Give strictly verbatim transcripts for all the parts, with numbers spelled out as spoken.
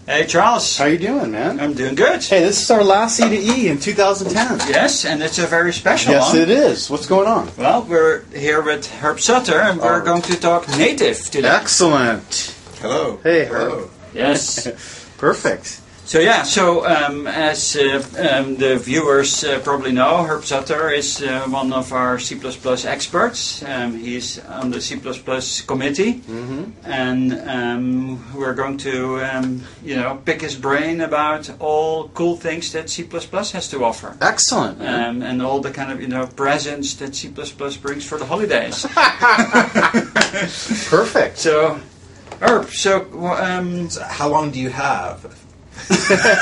Hey, Charles. How you doing, man? I'm doing good. Hey, this is our last C to E in two thousand ten. Yes, and it's a very special yes, one. Yes, it is. What's going on? Well, we're here with Herb Sutter, and we're Oh. going to talk native today. Excellent. Hello. Hey, Hello. Herb. Yes. Perfect. So yeah, so um, as uh, um, the viewers uh, probably know, Herb Sutter is uh, one of our C plus plus experts. Um, he's on the C plus plus committee, Mm-hmm. and um, we're going to, um, you know, pick his brain about all cool things that C plus plus has to offer. Excellent. man. Um, and all the kind of, you know, presents that C plus plus brings for the holidays. Perfect. So, Herb, so... Um, So how long do you have? oh,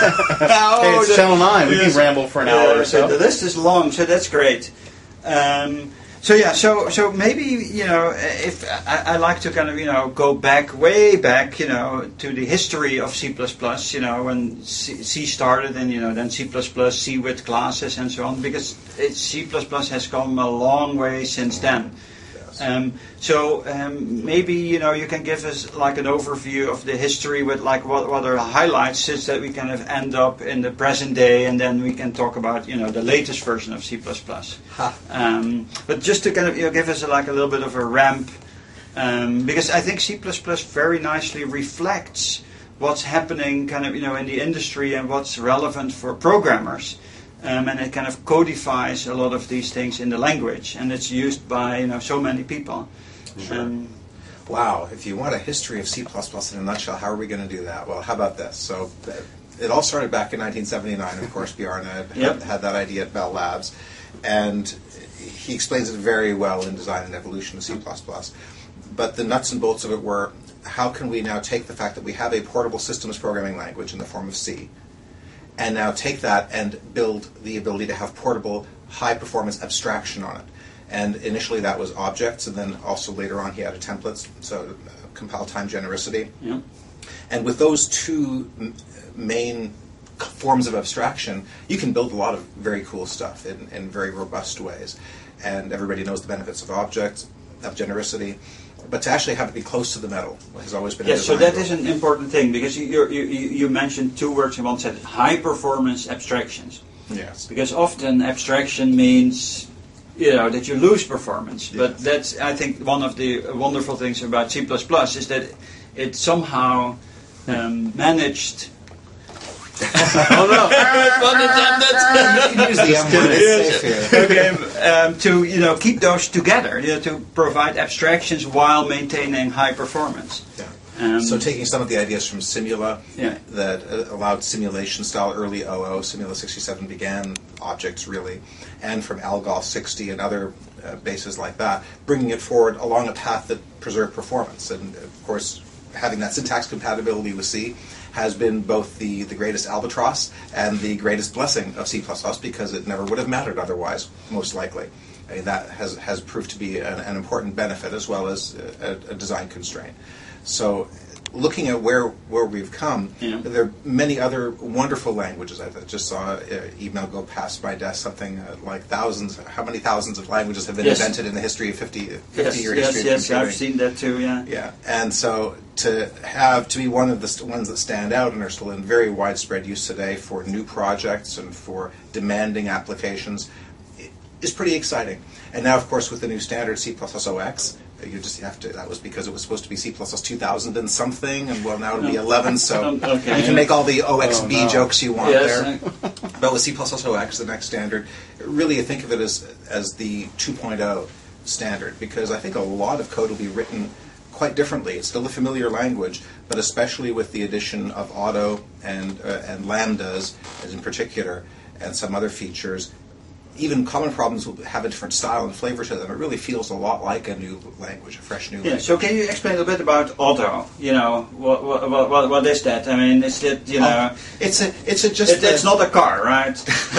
Hey, it's the- Channel nine. We yes. can ramble for an Yeah, hour or so so. the list is long, so that's great. Um, so yeah, so so maybe, you know, if I, I like to kind of, you know, go back, way back, you know, to the history of C plus plus, you know, when C, C started, and, you know, then C plus plus, C with classes and so on, because it, C plus plus has come a long way since then. Yes. Um, so um, maybe, you know, you can give us like an overview of the history with like what, what are the highlights, such that we kind of end up in the present day, and then we can talk about, you know, the latest version of C plus plus. Ha. Um, but just to kind of, you know, give us a, like a little bit of a ramp, um, because I think C plus plus very nicely reflects what's happening kind of, you know, in the industry and what's relevant for programmers. Um, and it kind of codifies a lot of these things in the language, and it's used by, you know, so many people. Sure. Um, Wow, if you want a history of C plus plus in a nutshell, how are we going to do that? Well, how about this? So uh, it all started back in nineteen seventy-nine. Of course, Bjarne had, Yep. had that idea at Bell Labs, and he explains it very well in Design and Evolution of C plus plus. But the nuts and bolts of it were, how can we now take the fact that we have a portable systems programming language in the form of C, and now take that and build the ability to have portable, high-performance abstraction on it. And initially that was objects, and then also later on he added templates, so uh, compile time genericity. yeah. And with those two m- main c- forms of abstraction, you can build a lot of very cool stuff in, in very robust ways. And everybody knows the benefits of objects, of genericity. But to actually have it be close to the metal has always been a Yes, so design that is goal. an important thing, because you, you, you, you mentioned two words in one sentence, high-performance abstractions. Yes. Because often abstraction means, you know, that you lose performance. But Yes. that's, I think, one of the wonderful things about C plus plus is that it somehow um, managed... Oh no! Pun intended. You can use the M word, it's safe here. Okay, um, to, you know, keep those together, you know, to provide abstractions while maintaining high performance. Yeah. Um, So taking some of the ideas from Simula Yeah. that uh, allowed simulation style early O O, Simula sixty-seven began objects really, and from Algol sixty and other uh, bases like that, bringing it forward along a path that preserved performance. And of course, having that syntax compatibility with C has been both the, the greatest albatross and the greatest blessing of C plus plus, because it never would have mattered otherwise, most likely. I mean, that has, has proved to be an, an important benefit as well as a, a design constraint. So looking at where where we've come, Yeah. there are many other wonderful languages. I just saw an email go past my desk, something uh, like thousands, how many thousands of languages have been Yes. invented in the history of fifty, fifty yes, year yes, history of yes, computing. I've seen that too, yeah. Yeah, and so to have to be one of the st- ones that stand out and are still in very widespread use today for new projects and for demanding applications i- is pretty exciting. And now, of course, with the new standard C plus plus O X, uh, you just have to. That was because it was supposed to be C plus plus two thousand and something, and well, now it'll be eleven. So Um, okay. you can make all the O X B Oh, no. jokes you want Yes, there. uh, But with C plus plus O X, the next standard, really I think of it as as the two point oh standard, because I think a lot of code will be written quite differently. It's still a familiar language, but especially with the addition of auto and uh, and lambdas, as in particular, and some other features, even common problems will have a different style and flavor to them. It really feels a lot like a new language, a fresh new yeah, language. so can you explain a bit about auto? You know, what, what, what, what is that? I mean, is it, you know, Oh, it's a it's a just it, it's a- not a car, right?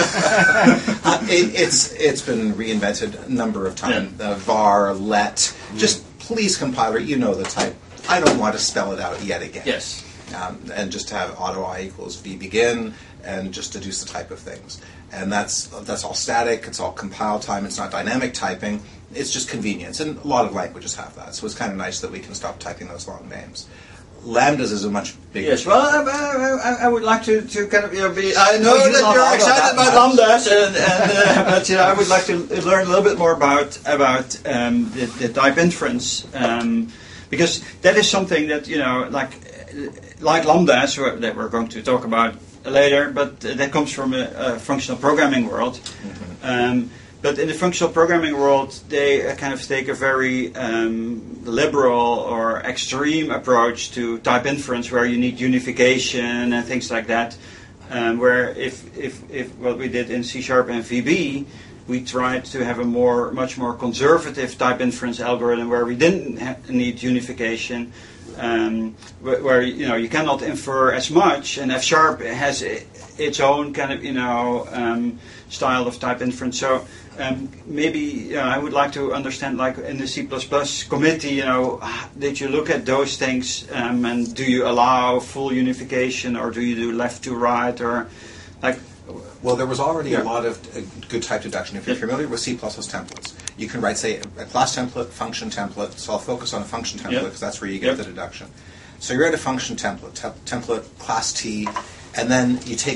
uh, it, it's it's been reinvented a number of times. Uh, var, let, just please compiler. You know the type. I don't want to spell it out yet again. Yes. Um, and just to have auto I equals v begin, and just deduce the type of things. And that's that's all static. It's all compile time. It's not dynamic typing. It's just convenience, and a lot of languages have that. So it's kind of nice that we can stop typing those long names. Lambdas is a much bigger. Yes, well, I, I, I would like to, to kind of you know be. I know you that love you're Algo excited that about much. lambdas, and, and uh, but you know I would like to learn a little bit more about about um, the, the type inference, um, because that is something that you know like like lambdas wh- that we're going to talk about later, but that comes from a, a functional programming world. Mm-hmm. Um, But in the functional programming world, they uh, kind of take a very um, liberal or extreme approach to type inference, where you need unification and things like that. Um, where if, if, if what we did in C Sharp and V B, we tried to have a more, much more conservative type inference algorithm where we didn't ha- need unification, um, where, where you know you cannot infer as much, and F Sharp has I- its own kind of you know um, style of type inference. So. Um, maybe you know, I would like to understand, like in the C plus plus committee, you know, did you look at those things, um, and do you allow full unification, or do you do left to right, or like? Well, there was already Yeah. a lot of uh, good type deduction. If you're Yep. familiar with C plus plus templates, you can write, say, a class template, function template. So I'll focus on a function template Yep. because that's where you get Yep. the deduction. So you write a function template, te- template class T, and then you take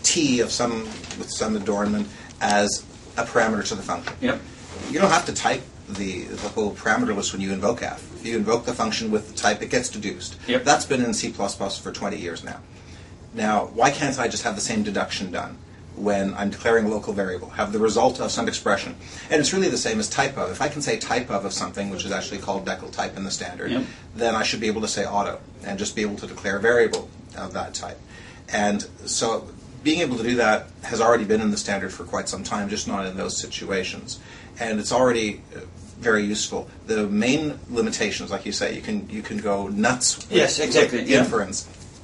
T of some with some adornment as a parameter to the function. Yep. You don't have to type the, the whole parameter list when you invoke F. If you invoke the function with the type, it gets deduced. Yep. That's been in C plus plus for twenty years now. Now, why can't I just have the same deduction done when I'm declaring a local variable, have the result of some expression? And it's really the same as type of. If I can say type of of something, which is actually called decal type in the standard, Yep. then I should be able to say auto and just be able to declare a variable of that type. And so being able to do that has already been in the standard for quite some time, just not in those situations. And it's already uh, very useful. The main limitations, like you say, you can you can go nuts with, Yes, exactly, with yeah. inference.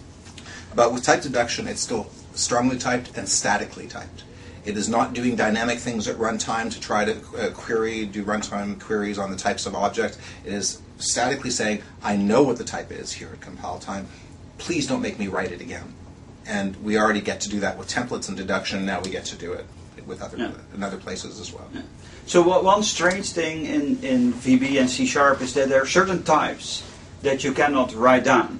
But with type deduction, it's still strongly typed and statically typed. It is not doing dynamic things at runtime to try to uh, query, do runtime queries on the types of objects. It is statically saying, I know what the type is here at compile time. Please don't make me write it again. And we already get to do that with templates and deduction. Now we get to do it with other Yeah. in other places as well. Yeah. So what, one strange thing in, in V B and C Sharp is that there are certain types that you cannot write down.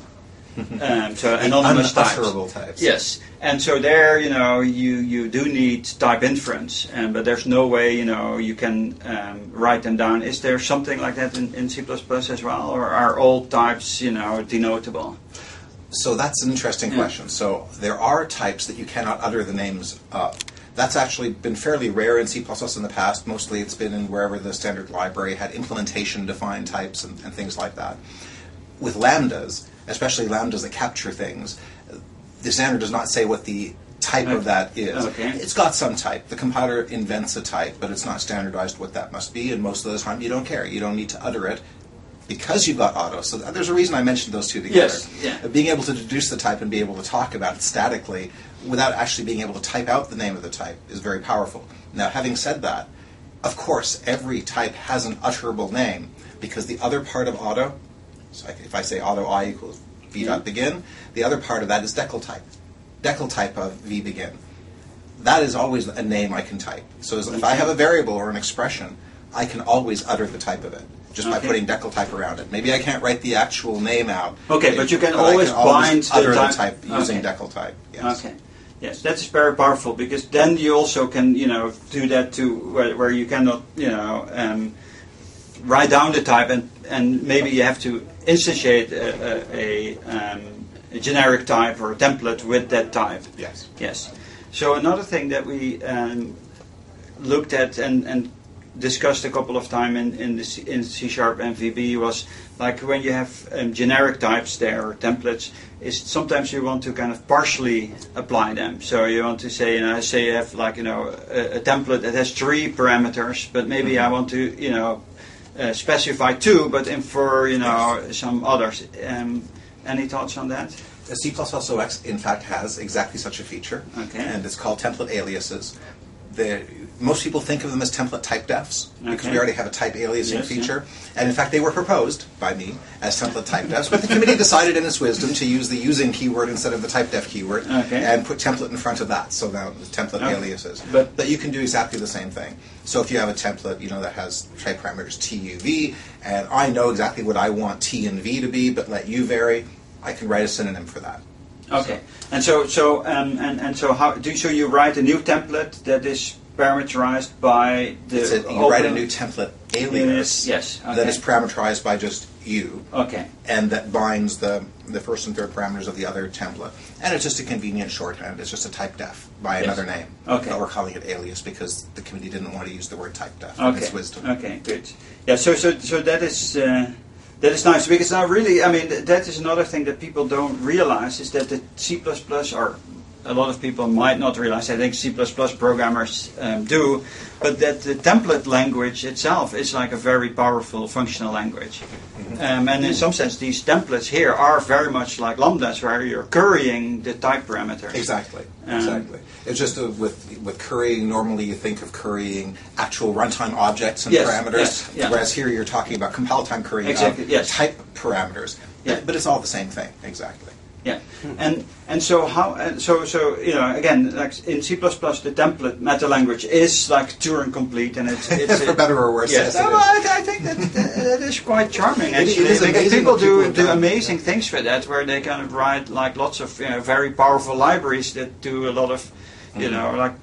Um, so anonymous types. Unutterable types. Yes, and so there, you know, you, you do need type inference, um, but there's no way, you know, you can um, write them down. Is there something like that in, in C plus plus as well, or are all types, you know, denotable? So that's an interesting Yeah. question. So there are types that you cannot utter the names of. That's actually been fairly rare in C plus plus in the past. Mostly it's been in wherever the standard library had implementation-defined types and, and things like that. With lambdas, especially lambdas that capture things, the standard does not say what the type of that is. Okay. It's got some type. The compiler invents a type, but it's not standardized what that must be, and most of the time you don't care. You don't need to utter it because you've got auto. So there's a reason I mentioned those two together. Yes, yeah. Being able to deduce the type and be able to talk about it statically without actually being able to type out the name of the type is very powerful. Now, having said that, of course, every type has an utterable name because the other part of auto, so if I say auto I equals v dot begin, the other part of that is decal type. Decal type of v begin. That is always a name I can type. So as- if I have a variable or an expression, I can always utter the type of it just by Okay. putting decal type around it. Maybe I can't write the actual name out. Okay, but you can I always bind the utter type- the type using okay. decal type. Yes. Okay. Yes, that's very powerful because then you also can, you know, do that to where, where you cannot, you know, um, write down the type and, and maybe you have to instantiate a, a, a, um, a generic type or a template with that type. Yes. Yes. So another thing that we um, looked at and, and discussed a couple of times in, in, the C, in C Sharp and V B was like when you have um, generic types there or templates, is sometimes you want to kind of partially apply them. So you want to say, you know, say you have like, you know, a, a template that has three parameters, but maybe mm-hmm. I want to, you know, uh, specify two, but infer, you know, yes. some others. Um, any thoughts on that? C plus plus O X, in fact, has exactly such a feature, okay. and it's called template aliases. The, most people think of them as template type defs because okay. we already have a type aliasing yes, feature, yeah. and in fact they were proposed by me as template type defs, but the committee decided in its wisdom to use the using keyword instead of the type def keyword okay. and put template in front of that, so now the template okay. aliases. But that you can do exactly the same thing. So if you have a template, you know, that has type parameters T U V, and I know exactly what I want T and V to be, but let you vary, I can write a synonym for that. Okay, and so so um, and and so how do you, so you write a new template that is parameterized by the It's a, you open- write a new template alias Yes, okay. that is parameterized by just you, Okay. and that binds the the first and third parameters of the other template. And it's just a convenient shorthand. It's just a type def by Yes. another name. Okay. But we're calling it alias because the committee didn't want to use the word type def in Okay. its wisdom. Okay. Good. Yeah. So so so that is. Uh, That is nice because now really, I mean, th- that is another thing that people don't realize is that the C plus plus, or a lot of people might not realize, I think C plus plus programmers um, do, but that the template language itself is like a very powerful functional language. Um, and in some sense, these templates here are very much like lambdas, where you're currying the type parameters. Exactly. Um, Exactly. It's just uh, with with currying. Normally, you think of currying actual runtime objects and Yes, parameters, yes, yeah. whereas here you're talking about compile time currying Exactly, of yes. type parameters. Yeah. But, but it's all the same thing. Exactly. Yeah, and and so how and so so you know again like in C plus plus the template meta language is like Turing complete, and it's it's For better or worse, Yes, yes, it no, is. I, I think that, that that is quite charming. It- it Actually, is Because amazing people what people do have do done. amazing things for that, where they kind of write like lots of you know, very powerful libraries that do a lot of you know like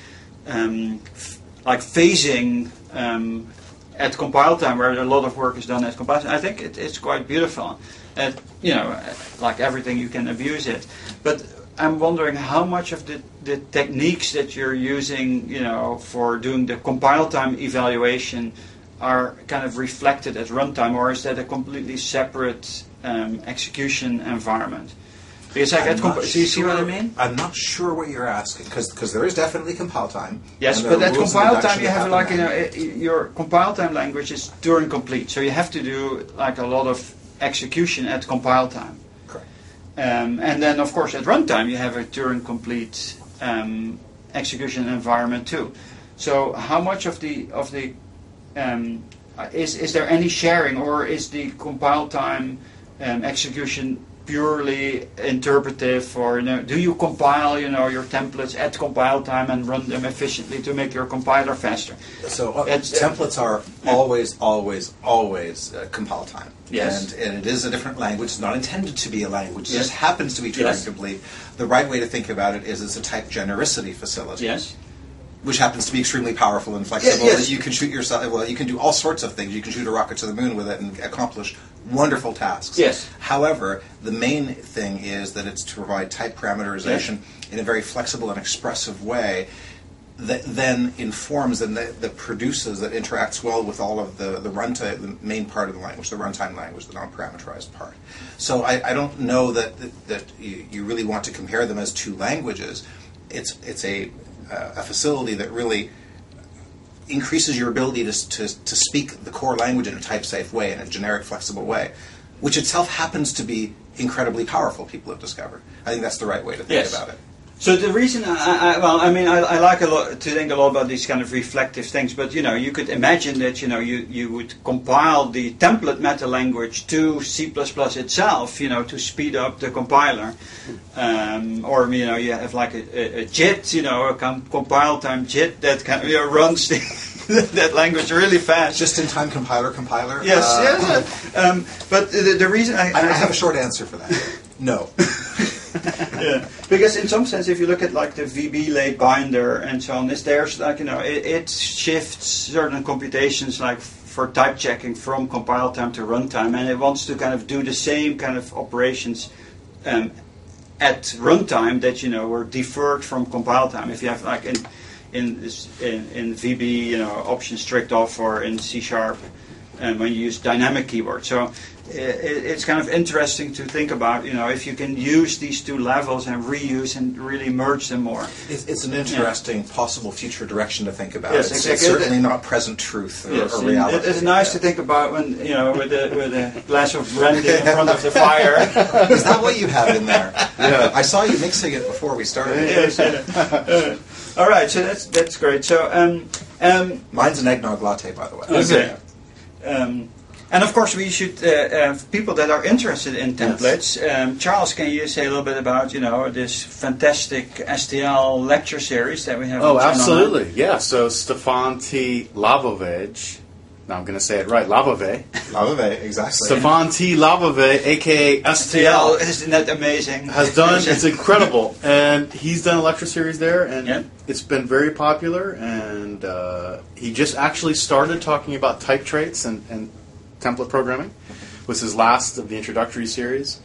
um, f- like phasing. Um, at compile time, where a lot of work is done at compile time. I think it, it's quite beautiful. And, you know, like everything, you can abuse it. But I'm wondering how much of the, the techniques that you're using, you know, for doing the compile time evaluation are kind of reflected at runtime, or is that a completely separate um, execution environment? Because like I'm at comp- not do you see what I sure- mean? I'm not sure what you're asking because there is definitely compile time. Yes, and there but are at rules of compile reduction time you that have happen like you know then. i- your compile time language is Turing complete, so you have to do like a lot of execution at compile time, Correct. um, and then of course at runtime you have a Turing complete um, execution environment too. So how much of the of the um, is is there any sharing, or is the compile time um, execution purely interpretive, or you know, do you compile you know your templates at compile time and run them efficiently to make your compiler faster? So uh, It's- templates are always, always, always uh, compile time. Yes. And, and it is a different language. It's not intended to be a language. It Yes. just happens to be Turing Yes. complete. The right way to think about it is it's a type genericity facility. Yes. Which happens to be extremely powerful and flexible. Yeah, yes. You can shoot yourself. Well, you can do all sorts of things. You can shoot a rocket to the moon with it and accomplish wonderful tasks. Yes. However, the main thing is that it's to provide type parameterization in a very flexible and expressive way that then informs and that, that produces, that interacts well with all of the the runtime, the main part of the language, the runtime language, the non-parameterized part. So I, I don't know that that you, you really want to compare them as two languages. It's it's a uh, a facility that really increases your ability to, to, to speak the core language in a type-safe way, in a generic, flexible way, which itself happens to be incredibly powerful, people have discovered. I think that's the right way to think Yes. about it. So the reason, I, I, well, I mean, I, I like a lot to think a lot about these kind of reflective things. But you know, you could imagine that you know you, you would compile the template meta language to C plus plus itself, you know, to speed up the compiler, um, or you know, you have like a, a, a JIT, you know, a com- compile time JIT that kind of you know, runs the, that language really fast. Just-in-time compiler, compiler. yes, uh, yes. uh, Um, but the, the reason I, I, I have a short answer for that. No. yeah, because in some sense, if you look at like the V B late binder and so on, is there's like you know it, it shifts certain computations like for type checking from compile time to runtime, and it wants to kind of do the same kind of operations um, at runtime that you know were deferred from compile time. If you have like in in this, in, in V B, you know, option strict off, or in C sharp, and when you use dynamic keywords. So it, it's kind of interesting to think about, you know, if you can use these two levels and reuse and really merge them more. It's, it's an interesting possible future direction to think about. Yes, it's, exactly. it's certainly not present truth or, Yes, or and reality. it, it's nice to think about when, you know, with a, with a glass of brandy in front of the fire. Is that what you have in there? Yeah. I saw you mixing it before we started. Yes, yeah. Uh, all right, so that's that's great. So, um, um, Mine's an eggnog latte, by the way. okay. Um, and of course, we should uh, uh, people that are interested in templates. Um, Charles, can you say a little bit about you know this fantastic S T L lecture series that we have? Oh, on Channel absolutely. Yeah. So Stefan T. Lavovej now I'm going to say it right, Labave. Lavave, exactly. Stefan T. Labave, a k a. S T L. Isn't that amazing? Has done, it's incredible. And he's done a lecture series there, and Yeah. it's been very popular. And uh, he just actually started talking about type traits and, and template programming. Was his last of the introductory series.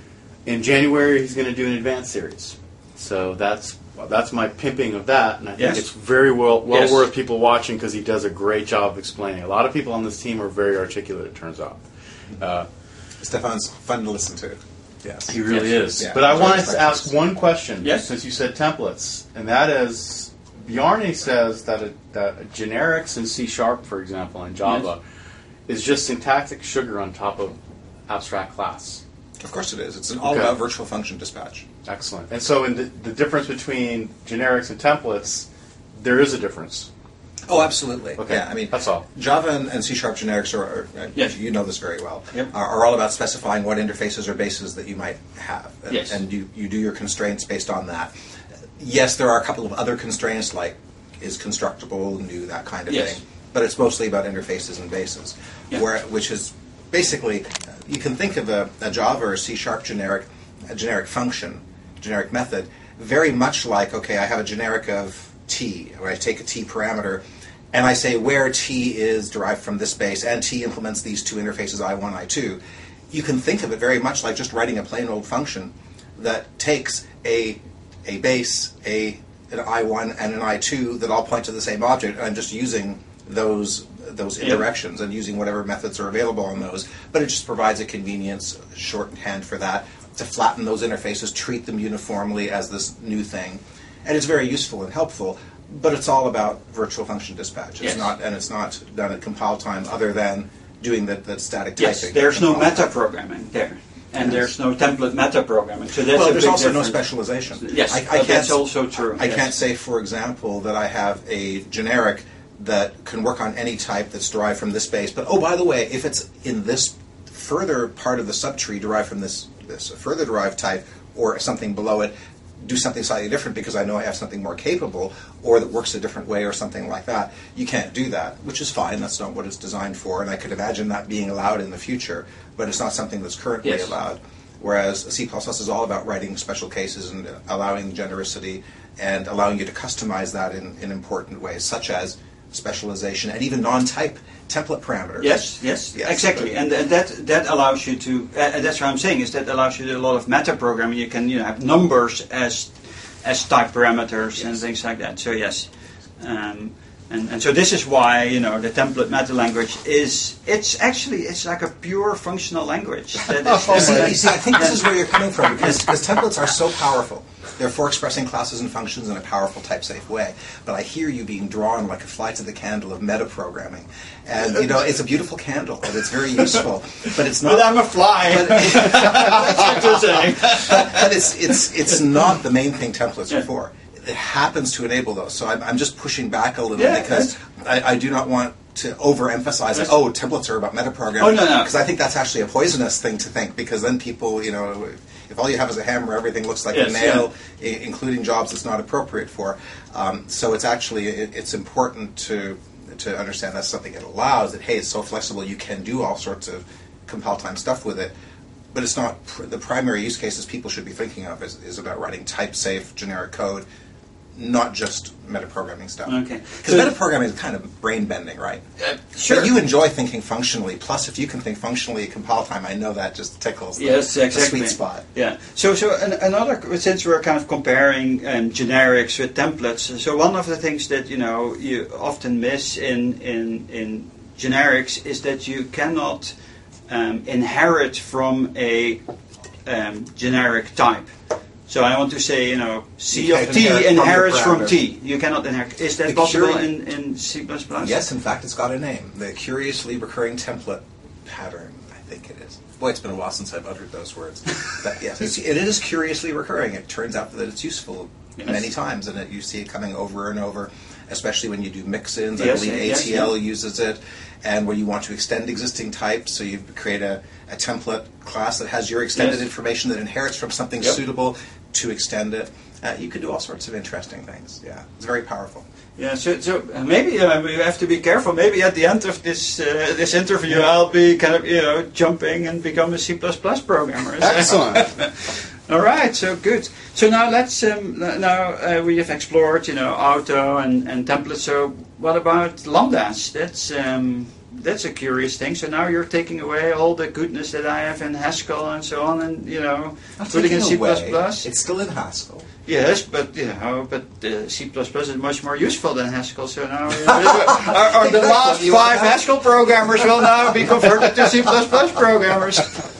In January, he's going to do an advanced series. So that's that's my pimping of that, and I think Yes. it's very well well Yes. worth people watching because he does a great job of explaining. A lot of people on this team are very articulate, it turns out. Uh, Stefan's fun to listen to. Yes. he really Yes. is. Yeah. But I Very wanted to effective. ask one question, Yes. since you said templates, and that is, Bjarne says that, a, that generics in C Sharp, for example, and Java, is just syntactic sugar on top of abstract class. Of course it is. It's all Okay. about virtual function dispatch. Excellent. And so in the, the difference between generics and templates, there is a difference. Oh, absolutely. Okay. Yeah, I mean, That's all. Java and, and C Sharp generics are, are uh, Yes. you know this very well, Yep. are, are all about specifying what interfaces or bases that you might have. And, Yes. and you, you do your constraints based on that. Yes, there are a couple of other constraints like is constructible, new, that kind of Yes. thing. But it's mostly about interfaces and bases, Yeah. where, which is basically, uh, you can think of a, a Java or C Sharp generic, a generic function, generic method, very much like, okay, I have a generic of T, where I take a T parameter, and I say where T is derived from this base, and T implements these two interfaces, I one, I two. You can think of it very much like just writing a plain old function that takes a a base, a an I one, and an I two that all point to the same object, and I'm just using those those Yeah. indirections and using whatever methods are available on those. But it just provides a convenience, shorthand for that, to flatten those interfaces, treat them uniformly as this new thing. And it's very useful and helpful, but it's all about virtual function dispatch. It's Yes. not, and it's not done at compile time other than doing that, that static Yes, typing. there's no Compile meta time. programming there, and Yes. there's no template meta programming. So that's Well, a there's big also no difference. specialization. Yes, I, I but can't, that's also true. I yes. can't say, for example, that I have a generic that can work on any type that's derived from this base. But oh, by the way, if it's in this further part of the subtree derived from this this further derived type or something below it, do something slightly different because I know I have something more capable or that works a different way or something like that. You can't do that, which is fine. That's not what it's designed for, and I could imagine that being allowed in the future, but it's not something that's currently Yes. allowed. Whereas C plus plus is all about writing special cases and allowing genericity and allowing you to customize that in, in important ways, such as specialization and even non-type template parameters. Yes, yes, Yes, exactly, but- and, and that that allows you to. Uh, and that's what I'm saying is that allows you to do a lot of meta programming. You can you know have numbers as as type parameters and Yes. things like that. So yes, um, and and so this is why you know the template meta language is it's actually it's like a pure functional language. That is, You see, you see, I think this is where you're coming from because, because templates are so powerful. They're for expressing classes and functions in a powerful type-safe way. But I hear you being drawn like a fly to the candle of meta-programming. And, you know, it's a beautiful candle, and it's very useful. But it's not... But I'm a fly. But, That's what you're saying. but, but it's, it's, it's not the main thing templates Yeah. are for. It happens to enable those. So I'm, I'm just pushing back a little Yeah, because I, I do not want to overemphasize that, Yes. oh, templates are about metaprogramming. Oh, no, no. Because I think that's actually a poisonous thing to think, because then people, you know, if all you have is a hammer, everything looks like Yes, a nail, I- including jobs it's not appropriate for. Um, so it's actually, it, it's important to to understand that's something it allows, that, hey, it's so flexible, you can do all sorts of compile time stuff with it. But it's not, pr- the primary use cases people should be thinking of is, is about writing type-safe generic code, not just metaprogramming stuff. Okay. Because So- metaprogramming is kind of brain-bending, right? Uh, sure. But you enjoy thinking functionally. Plus, if you can think functionally at compile time, I know that just tickles the, Yes, the exactly. sweet spot. Yeah. So, so an, another since we're kind of comparing um, generics with templates. So one of the things that you know you often miss in in in generics is that you cannot um, inherit from a um, generic type. So I want to say, you know, C You of can't T inherit from the inherits from parameter. T. You cannot inherit. Is that The possible curi- in, in C plus plus? Yes, in fact, it's got a name. The curiously recurring template pattern, I think it is. Boy, it's been a while since I've uttered those words. But yes, it's, it is curiously recurring. It turns out that it's useful Yes. many times, and that you see it coming over and over, especially when you do mix-ins. I Yes, believe yes, A T L yeah. uses it, and when you want to extend existing types, so you create a, a template class that has your extended Yes. information that inherits from something Yep. suitable to extend it. Uh, you could do all sorts of interesting things. Yeah, it's very powerful. Yeah, so, so uh, maybe uh, we have to be careful. Maybe at the end of this uh, this interview, I'll be kind of you know jumping and become a C plus plus programmer. Excellent. All right, so good. So now let's um, now uh, we have explored you know auto and, and templates. So what about lambdas? That's um, that's a curious thing. So now you're taking away all the goodness that I have in Haskell and so on, and you know Not putting in C plus away. plus. It's still in Haskell. Yes, but you know, but uh, C plus plus is much more useful than Haskell. So now, uh, are, are the last five Haskell programmers will now be converted to C plus plus programmers.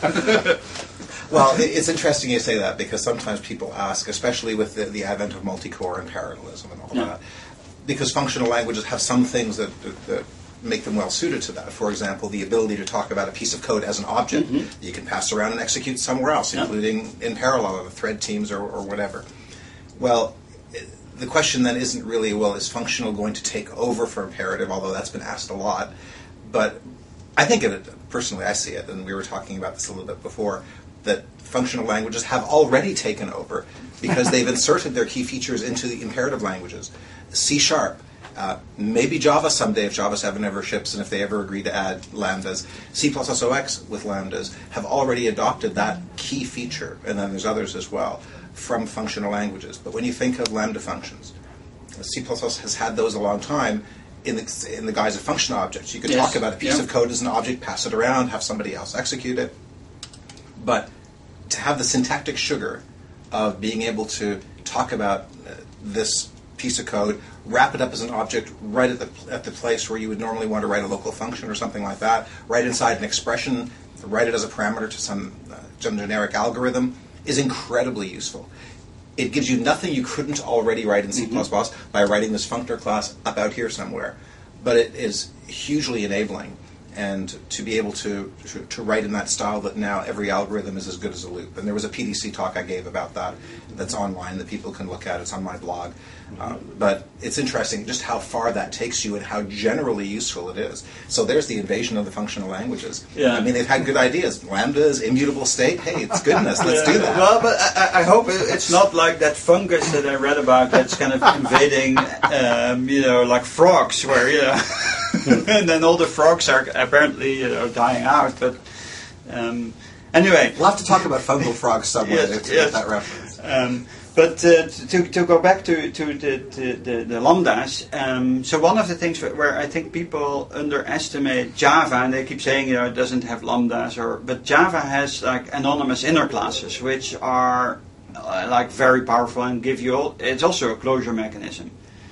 Well, it- it's interesting you say that because sometimes people ask, especially with the, the advent of multi-core and parallelism and all Yeah. that, because functional languages have some things that, that, that make them well suited to that. For example, the ability to talk about a piece of code as an object Mhm. that you can pass around and execute somewhere else, Yeah. including in parallel with thread teams or, or whatever. Well, i- the question then isn't really, well, is functional going to take over for imperative, although that's been asked a lot. But I think, it, personally, I see it, and we were talking about this a little bit before, that functional languages have already taken over because they've inserted their key features into the imperative languages. C Sharp, uh, maybe Java someday if Java seven ever ships and if they ever agree to add lambdas. C plus plus O X with lambdas have already adopted that key feature, and then there's others as well, from functional languages. But when you think of lambda functions, C plus plus has had those a long time in the, in the guise of function objects. You could Yes. talk about a piece Yeah. of code as an object, pass it around, have somebody else execute it. But to have the syntactic sugar of being able to talk about uh, this piece of code, wrap it up as an object right at the at the place where you would normally want to write a local function or something like that, right inside an expression, write it as a parameter to some, uh, some generic algorithm, is incredibly useful. It gives you nothing you couldn't already write in C plus plus by writing this functor class up out here somewhere. But it is hugely enabling. And to be able to, to to write in that style that now every algorithm is as good as a loop. And there was a P D C talk I gave about that that's online that people can look at. It's on my blog. Uh, but it's interesting just how far that takes you and how generally useful it is. So there's the invasion of the functional languages. Yeah. I mean, they've had good ideas. Lambdas, immutable state. Hey, it's goodness. Let's Yeah. do that. Well, but I, I hope it- it's not like that fungus that I read about that's kind of invading, um, you know, like frogs, where you know, and then all the frogs are apparently you know dying out. But um, anyway, We'll have to talk about fungal frogs somewhere Yes, to yes. get that reference. Um, but uh, to, to go back to, to the, the, the, the lambdas, um, so one of the things where, where I think people underestimate Java, and they keep saying, you know, it doesn't have lambdas, or but Java has like anonymous inner classes, which are uh, like very powerful and give you all, it's also a closure mechanism.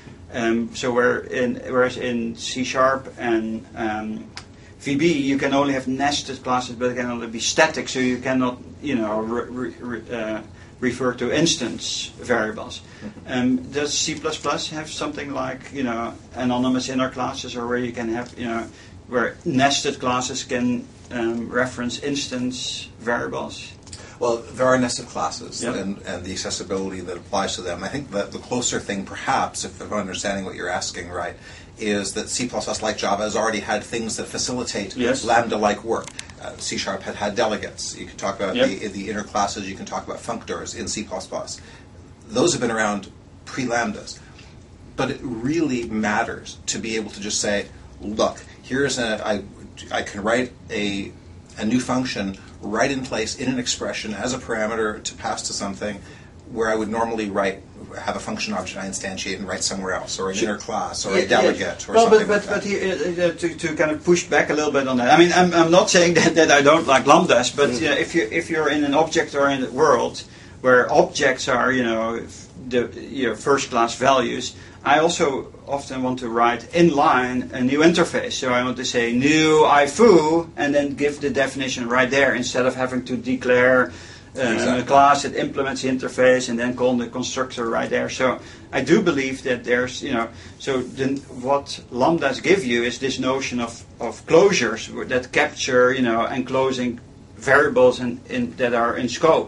Um, so where in, whereas in C Sharp and um, V B, you can only have nested classes, but it can only be static, so you cannot, you know, re, re, uh, refer to instance variables. Um, does C plus plus have something like, you know, anonymous inner classes, or where you can have, you know, where nested classes can um, reference instance variables? Well, there are nested classes Yep. and, and the accessibility that applies to them. I think that the closer thing, perhaps, if I'm understanding what you're asking right, is that C plus plus, like Java, has already had things that facilitate Yes. Lambda-like work. Uh, C Sharp had had delegates. You can talk about Yep. the, the inner classes. You can talk about functors in C plus plus. Those have been around pre-Lambdas. But it really matters to be able to just say, look, here's a, I, I can write a, a new function right in place in an expression as a parameter to pass to something where I would normally write, have a function object I instantiate and write somewhere else, or an inner class, or Yeah, a delegate, yeah. or well, something but, like but, that. but here, uh, uh, to, to kind of push back a little bit on that. I mean, I'm, I'm not saying that, that I don't like lambdas, but you know, if you if you're in an object-oriented world where objects are, you know, f- the your first class values, I also often want to write inline a new interface. So I want to say new I F U and then give the definition right there instead of having to declare uh, Exactly. a class that implements the interface and then call the constructor right there. So I do believe that there's, you know, so then what lambdas give you is this notion of, of closures that capture, you know, enclosing variables in, in, that are in scope.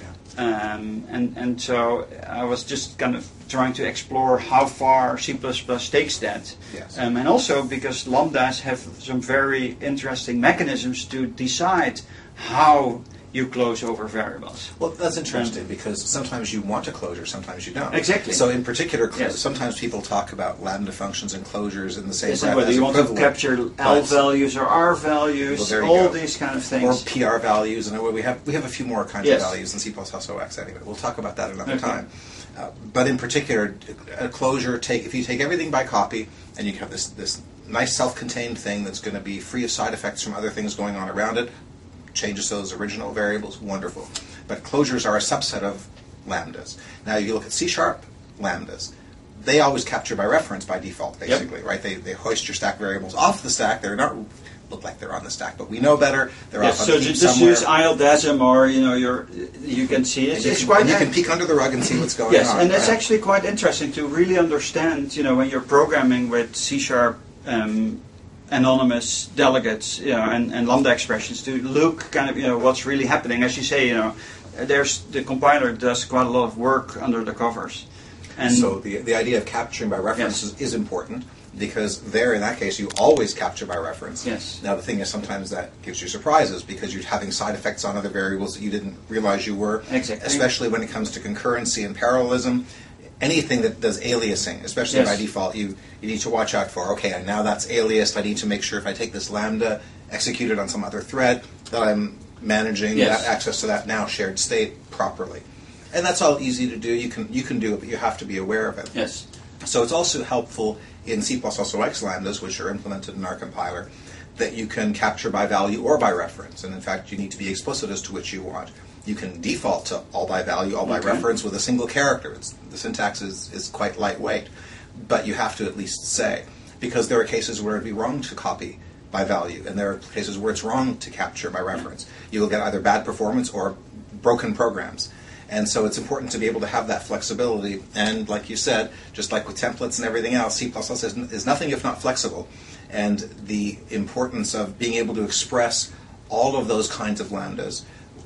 Um, and, and so I was just kind of trying to explore how far C plus plus takes that. Yes. Um, and also because lambdas have some very interesting mechanisms to decide how you close over variables. Well, that's interesting because sometimes you want a closure, sometimes you don't. Exactly. So in particular, cl- Yes. sometimes people talk about lambda functions and closures in the same Yes, breath whether as you want to equivalent. capture L But- values or R values, Well, there you all go. these kind of or things. P R values, and we have we have a few more kinds Yes. of values in C plus plus O X anyway. We'll talk about that another Okay. time. Uh, but in particular, a closure, take if you take everything by copy, and you have this this nice self-contained thing that's going to be free of side effects from other things going on around it, changes those original variables, wonderful. But closures are a subset of lambdas. Now you look at C sharp lambdas. They always capture by reference by default, basically, right? They, they hoist your stack variables off the stack. They're not look like they're on the stack, but we know better. They're Yes, off on so the ju- heap just somewhere. use ILDASM, or you know, your you can see it. And you It's can, quite and you can ac- peek under the rug and see what's going yes, on. and it's right? actually quite interesting to really understand. You know, when you're programming with C sharp. Um, anonymous delegates, you know, and, and lambda expressions to look kind of, you know, what's really happening. As you say, you know, there's the compiler does quite a lot of work under the covers. And so the the idea of capturing by reference Yes. is, is important because there, in that case, you always capture by reference. Yes. Now the thing is, sometimes that gives you surprises because you're having side effects on other variables that you didn't realize you were. Exactly. Especially when it comes to concurrency and parallelism. Anything that does aliasing, especially Yes. by default, you, you need to watch out for, okay, now that's aliased. I need to make sure if I take this lambda, execute it on some other thread, that I'm managing Yes. that access to that now shared state properly. And that's all easy to do. You can you can do it, but you have to be aware of it. yes, So it's also helpful in C plus plus O X lambdas, which are implemented in our compiler, that you can capture by value or by reference. And in fact, you need to be explicit as to which you want. You can default to all by value, all by Okay. reference with a single character. It's, the syntax is, is quite lightweight, but you have to at least say. Because there are cases where it would be wrong to copy by value, and there are cases where it's wrong to capture by reference. You will get either bad performance or broken programs. And so it's important to be able to have that flexibility. And like you said, just like with templates and everything else, C plus plus is, is nothing if not flexible. And the importance of being able to express all of those kinds of lambdas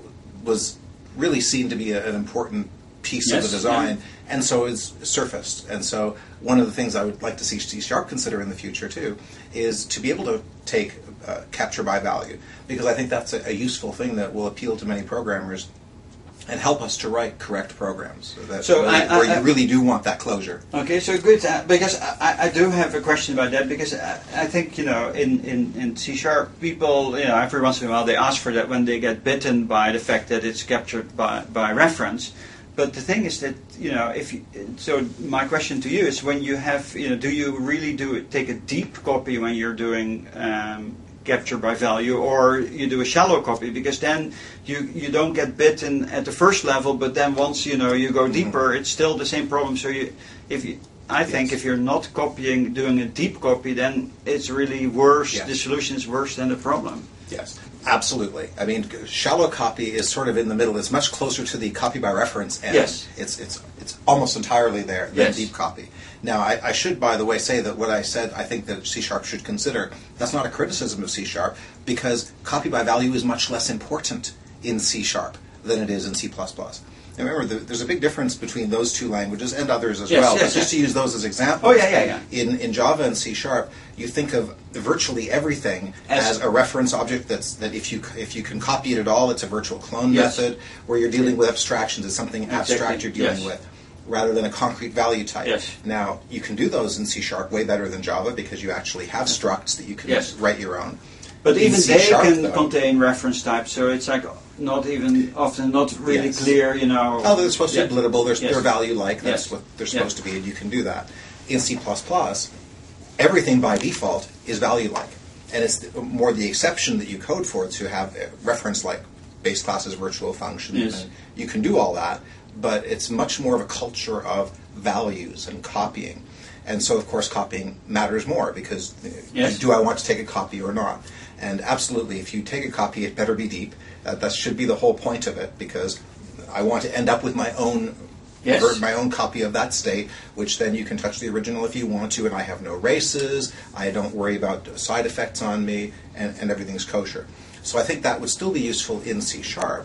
was really seen to be a, an important piece Yes, of the design, yeah. and so it's surfaced. And so one of the things I would like to see C Sharp consider in the future too is to be able to take uh, capture by value, because I think that's a, a useful thing that will appeal to many programmers and help us to write correct programs that So really, I- I- where I- you really do want that closure. okay, so good, uh, because I, I do have a question about that, because I, I think, you know, in, in, in C Sharp, people, you know, every once in a while they ask for that when they get bitten by the fact that it's captured by, by reference. But the thing is that, you know, if you, so my question to you is, when you have, you know, do you really do take a deep copy when you're doing um, capture by value, or you do a shallow copy? Because then you you don't get bitten at the first level, but then once, you know, you go deeper, it's still the same problem. So you, if you, I think Yes. if you're not copying, doing a deep copy, then it's really worse. Yes. The solution is worse than the problem. Yes, absolutely. I mean, shallow copy is sort of in the middle. It's much closer to the copy by reference end. Yes. It's it's it's almost entirely there than Yes. deep copy. Now, I, I should, by the way, say that what I said I think that C Sharp should consider, that's not a criticism of C Sharp, because copy by value is much less important in C Sharp than it is in C plus plus. And remember, the, there's a big difference between those two languages and others as Yes, well. yes, but just yes. to use those as examples, Oh, yeah, yeah, yeah. In, in Java and C Sharp, you think of virtually everything As- as, a reference object that's that if you if you can copy it at all, it's a virtual clone Yes. method where you're dealing with abstractions. It's something Exactly. abstract you're dealing Yes. with, rather than a concrete value type. Yes. Now, you can do those in C Sharp way better than Java because you actually have structs that you can Yes. write your own. But In even C they Sharp, can though- contain reference types, so it's like not even often not really Yes. clear, you know. Oh, they're supposed to Yeah. be blittable. They're, Yes. they're value-like. That's Yes. what they're Yeah. supposed to be, and you can do that. In C plus plus, everything by default is value-like. And it's the, more the exception that you code for to have a reference-like base classes, virtual functions. Yes. And you can do all that, but it's much more of a culture of values and copying. And so, of course, copying matters more because uh, Yes. do I want to take a copy or not? And absolutely, if you take a copy, it better be deep. Uh, that should be the whole point of it, because I want to end up with my own Yes. ver- my own copy of that state, which then you can touch the original if you want to, and I have no races, I don't worry about side effects on me, and, and everything's kosher. So I think that would still be useful in C Sharp,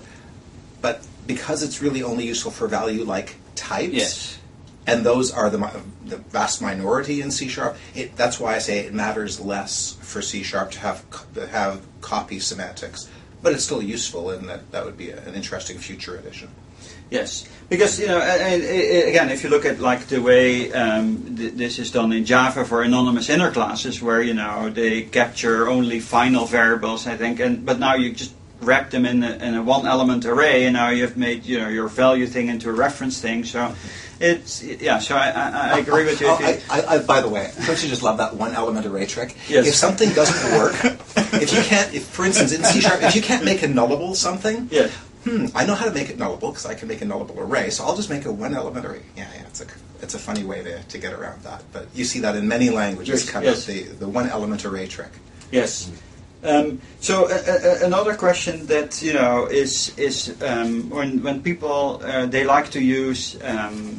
but because it's really only useful for value-like types, Yes. and those are the, mi- the vast minority in C Sharp. It, that's why I say it matters less for C Sharp to have co- to have copy semantics but it's still useful, and that, that would be a, an interesting future addition. Yes, because you know, and, and, again, if you look at like the way um, th- this is done in Java for anonymous inner classes, where you know they capture only final variables, I think, and but now you just wrap them in a, in a one-element array, and now you've made you know your value thing into a reference thing. So it's yeah. So I, I, I agree with you. Oh, I, I, I, by the way, don't you just love that one-element array trick? Yes. If something doesn't work, if you can't, if for instance in C Sharp, if you can't make a nullable something. Yes. Hmm, I know how to make it nullable because I can make a nullable array, so I'll just make a one-element array. Yeah, yeah, it's a it's a funny way to, to get around that, but you see that in many languages, Yes, kind yes. of the, the one-element array trick. Yes. Um, so uh, uh, another question that you know is is um, when when people uh, they like to use um,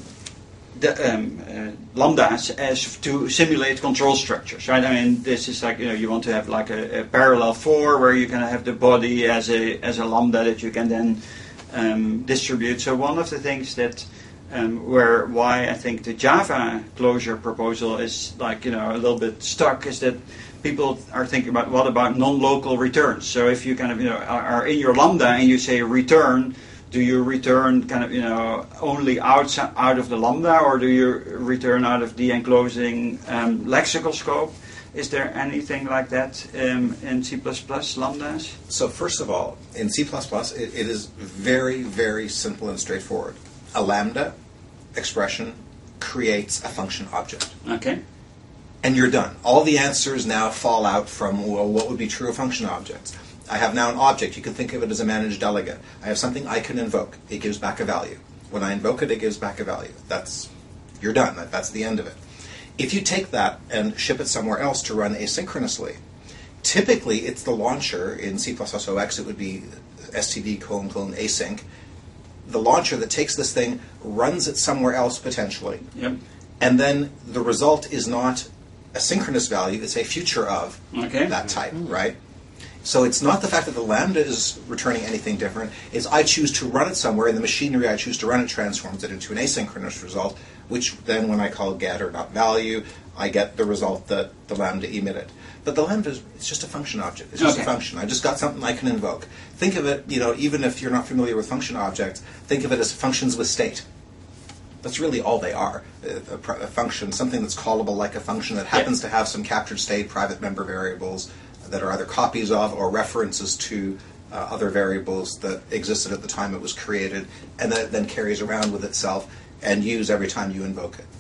the um, uh, lambdas as to simulate control structures, right? I mean, this is like you know you want to have like a, a parallel for where you can have the body as a as a lambda that you can then um, distribute. So one of the things that um, where why I think the Java closure proposal is like you know a little bit stuck is that people are thinking about what about non-local returns. So if you kind of you know are, are in your lambda and you say return. Do you return kind of you know only outside out of the lambda, or do you return out of the enclosing um, lexical scope? Is there anything like that um, in C plus plus lambdas? So first of all, in C plus plus, it, it is very, very simple and straightforward. A lambda expression creates a function object. Okay. And you're done. All the answers now fall out from, well, what would be true of function objects? I have now an object. You can think of it as a managed delegate. I have something I can invoke. It gives back a value. When I invoke it, it gives back a value. That's, you're done. That, that's the end of it. If you take that and ship it somewhere else to run asynchronously, typically it's the launcher in C plus plus O X, it would be std colon colon async. The launcher that takes this thing, runs it somewhere else potentially, Yep. and then the result is not a synchronous value, it's a future of Okay. that type, right? So it's not the fact that the lambda is returning anything different, it's I choose to run it somewhere, and the machinery I choose to run it transforms it into an asynchronous result, which then when I call get or not value, I get the result that the lambda emitted. But the lambda is it's just a function object. It's just Okay. a function. I just got something I can invoke. Think of it, you know, even if you're not familiar with function objects, think of it as functions with state. That's really all they are. A, a, a function, something that's callable like a function that happens Yeah. to have some captured state, private member variables that are either copies of or references to uh, other variables that existed at the time it was created, and that it then carries around with itself and use every time you invoke it.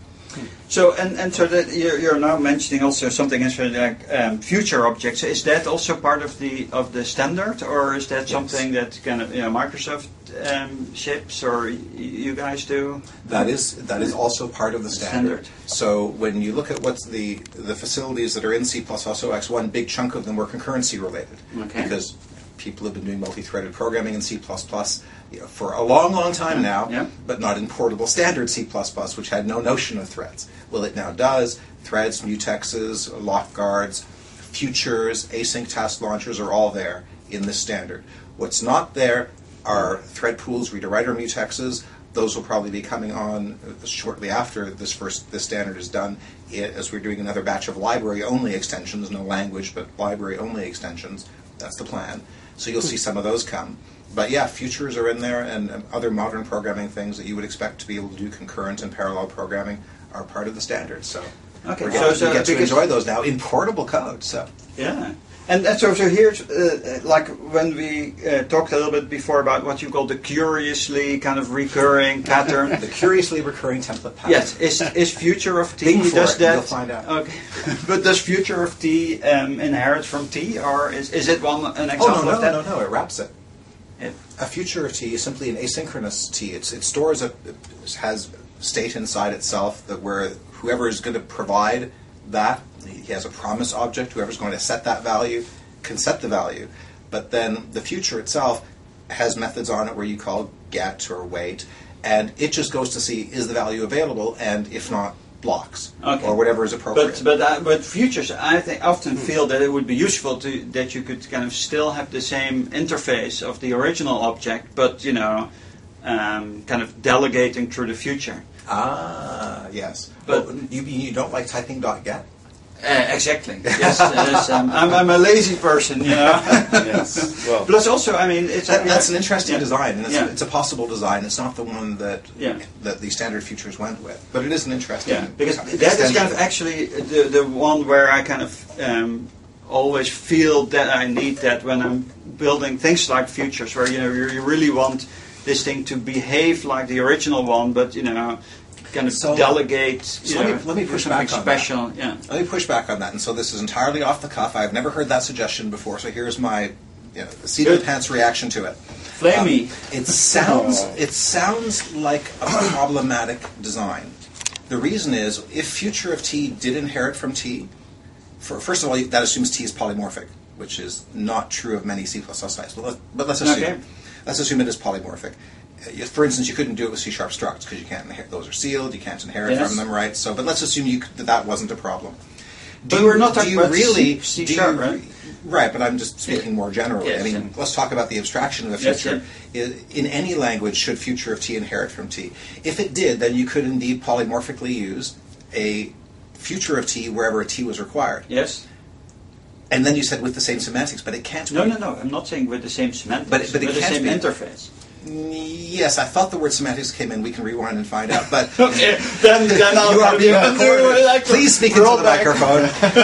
So and, and so that you're, you're now mentioning also something interesting like um, future objects. Is that also part of the of the standard, or is that Yes. something that kind of you know Microsoft um, ships or y- you guys do? That is that is also part of the standard. Standard. So when you look at what's the the facilities that are in C plus plus O X, one big chunk of them were concurrency related, Okay. because people have been doing multi-threaded programming in C plus plus you know, for a long, long time now, Yeah. but not in portable standard C plus plus, which had no notion of threads. Well, it now does. Threads, mutexes, lock guards, futures, async task launchers are all there in this standard. What's not there are thread pools, reader-writer mutexes. Those will probably be coming on shortly after this first this standard is done, i- as we're doing another batch of library-only extensions, no language, but library-only extensions. That's the plan. So you'll see some of those come. But yeah, futures are in there, and um, other modern programming things that you would expect to be able to do concurrent and parallel programming are part of the standard. So Okay, we're so- getting, so we get to because- enjoy those now in portable code. So Yeah. And, and so, so here's, uh, like when we uh, talked a little bit before about what you call the curiously kind of recurring pattern. the curiously recurring template pattern. Yes, is is future of T, Bing for does it, that? you'll find out. Okay. But does future of T um, inherit from T, or is, is it one an Oh, example no, no, of that? no, no, it wraps it. It- A future of T is simply an asynchronous T. It's, it stores a, it has state inside itself that where whoever is going to provide that, he has a promise object, whoever's going to set that value can set the value. But then the future itself has methods on it where you call get or wait, and it just goes to see is the value available, and if not, blocks, Okay. or whatever is appropriate. But but uh, but futures, I think often feel that it would be useful to that you could kind of still have the same interface of the original object, but you know, um, kind of delegating through the future. ah, yes. But- But you, you don't like typing .get? Uh, exactly. Yes, yes um, I'm, I'm a lazy person, you know. Yes. Well, Plus, also, I mean, it's That, a, that's an interesting yeah. design, and it's, Yeah. it's a possible design. It's not the one that Yeah. that the standard futures went with, but it is an interesting. Yeah, because extension. that is kind of actually the the one where I kind of um, always feel that I need that when I'm building things like futures, where you know you, you really want this thing to behave like the original one, but you know, kind of So- delegate. so You let me- know, let me do push something back on that. special. Yeah. Let me push back on that. And so this is entirely off the cuff. I've never heard that suggestion before. So here's my you know, seat of the Good. pants reaction to it. Flame Um, me. It sounds it sounds like a problematic design. The reason is if future of T did inherit from T, for, first of all that assumes T is polymorphic, which is not true of many C plus plus types. But, let, but let's assume Okay. let's assume it is polymorphic. Uh, For instance, you couldn't do it with C sharp structs because you can't inherit; those are sealed. You can't inherit Yes. from them, right? So, but let's assume you could, that that wasn't a problem. But we're not do talking you about really C- C do sharp, you- right? Right, but I'm just speaking more generally. Yes, I mean, yeah. let's talk about the abstraction of a Yes, future. I- In any language, should future of T inherit from T? If it did, then you could indeed polymorphically use a future of T wherever a T was required. Yes. And then you said with the same semantics, but it can't No, be. no, no. I'm not saying with the same semantics, But it- but it with the can't same be. interface. Yes, I thought the word semantics came in. We can rewind and find out. But Okay, then, then I'll you are being I'll do recorded. it like Please speak into roll the back. microphone.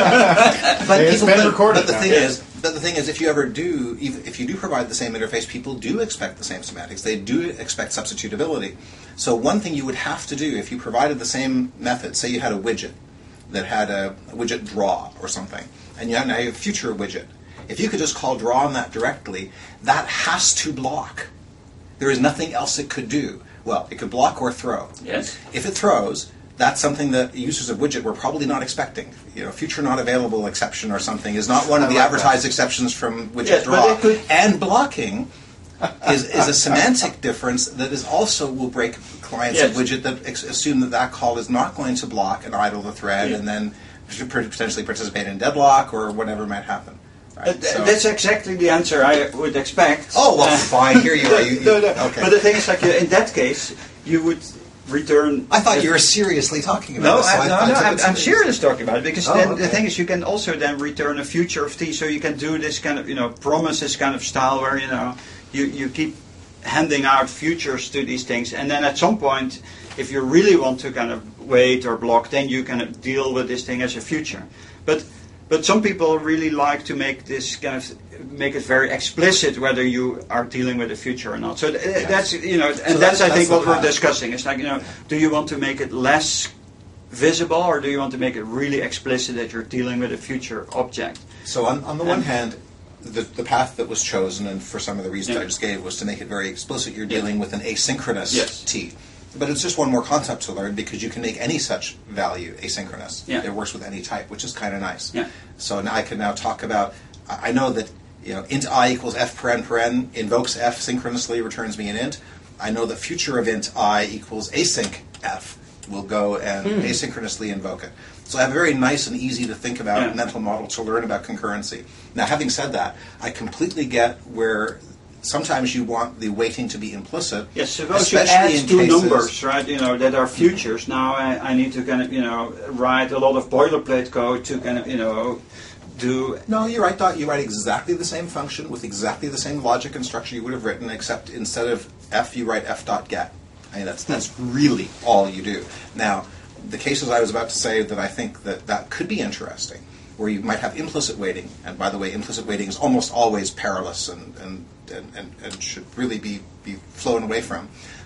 but, It's people, been but, recorded but the now. thing Yes. is, but the thing is, if you ever do, if if you do provide the same interface, people do expect the same semantics. They do expect substitutability. So one thing you would have to do if you provided the same method, say you had a widget that had a, a widget draw or something, and you had now you have a future widget. If you could just call draw on that directly, that has to block. There is nothing else it could do. Well, it could block or throw. Yes. If it throws, that's something that users of widget were probably not expecting. You know, future not available exception or something is not one of I the like advertised exceptions from widget Yes, but draw. it could- And blocking is, is a semantic difference that is also will break clients of Yes. widget that ex- assume that that call is not going to block and idle the thread Yeah. and then should potentially participate in deadlock or whatever might happen. Uh, Right? th- So- That's exactly the answer I would expect. oh well, Uh, fine. Here you are. You, you, no, no. okay. But the thing is, like, uh, in that case, you would return. I thought you were seriously talking about No, this. so I, no, I no. took it I'm, I'm seriously. serious talking about it because Oh, then okay. the thing is, you can also then return a future of T, so you can do this kind of, you know, promises kind of style where you know you you keep handing out futures to these things, and then at some point, if you really want to kind of wait or block, then you kind of deal with this thing as a future. But but some people really like to make this kind of make it very explicit whether you are dealing with a future or not. So th- that's you know, and So that's, that's- I that's think the what we're path. discussing. It's like you know, do you want to make it less visible, or do you want to make it really explicit that you're dealing with a future object? So on, on the one And- hand, the, the path that was chosen, and for some of the reasons Yeah. I just gave, was to make it very explicit. You're Yeah. dealing with an asynchronous Yes. T. But it's just one more concept to learn because you can make any such value asynchronous. Yeah. It works with any type, which is kind of nice. Yeah. So now I can now talk about. I I know that you know int I equals f paren paren invokes f synchronously, returns me an int. I know the future of int I equals async f will go and Hmm. asynchronously invoke it. So I have a very nice and easy to think about Yeah. mental model to learn about concurrency. Now, having said that, I completely get where sometimes you want the weighting to be implicit. Yes, suppose you especially add in two cases- numbers, right? You know that are futures. Now I, I need to kind of you know write a lot of boilerplate code to kind of you know do. No, you're right, Doc. You write exactly the same function with exactly the same logic and structure you would have written, except instead of f, you write f dot get. I mean, that's that's really all you do. Now, the cases I was about to say that I think that that could be interesting, where you might have implicit weighting, and by the way, implicit weighting is almost always perilous and and, and, and, and should really be, be flown away from.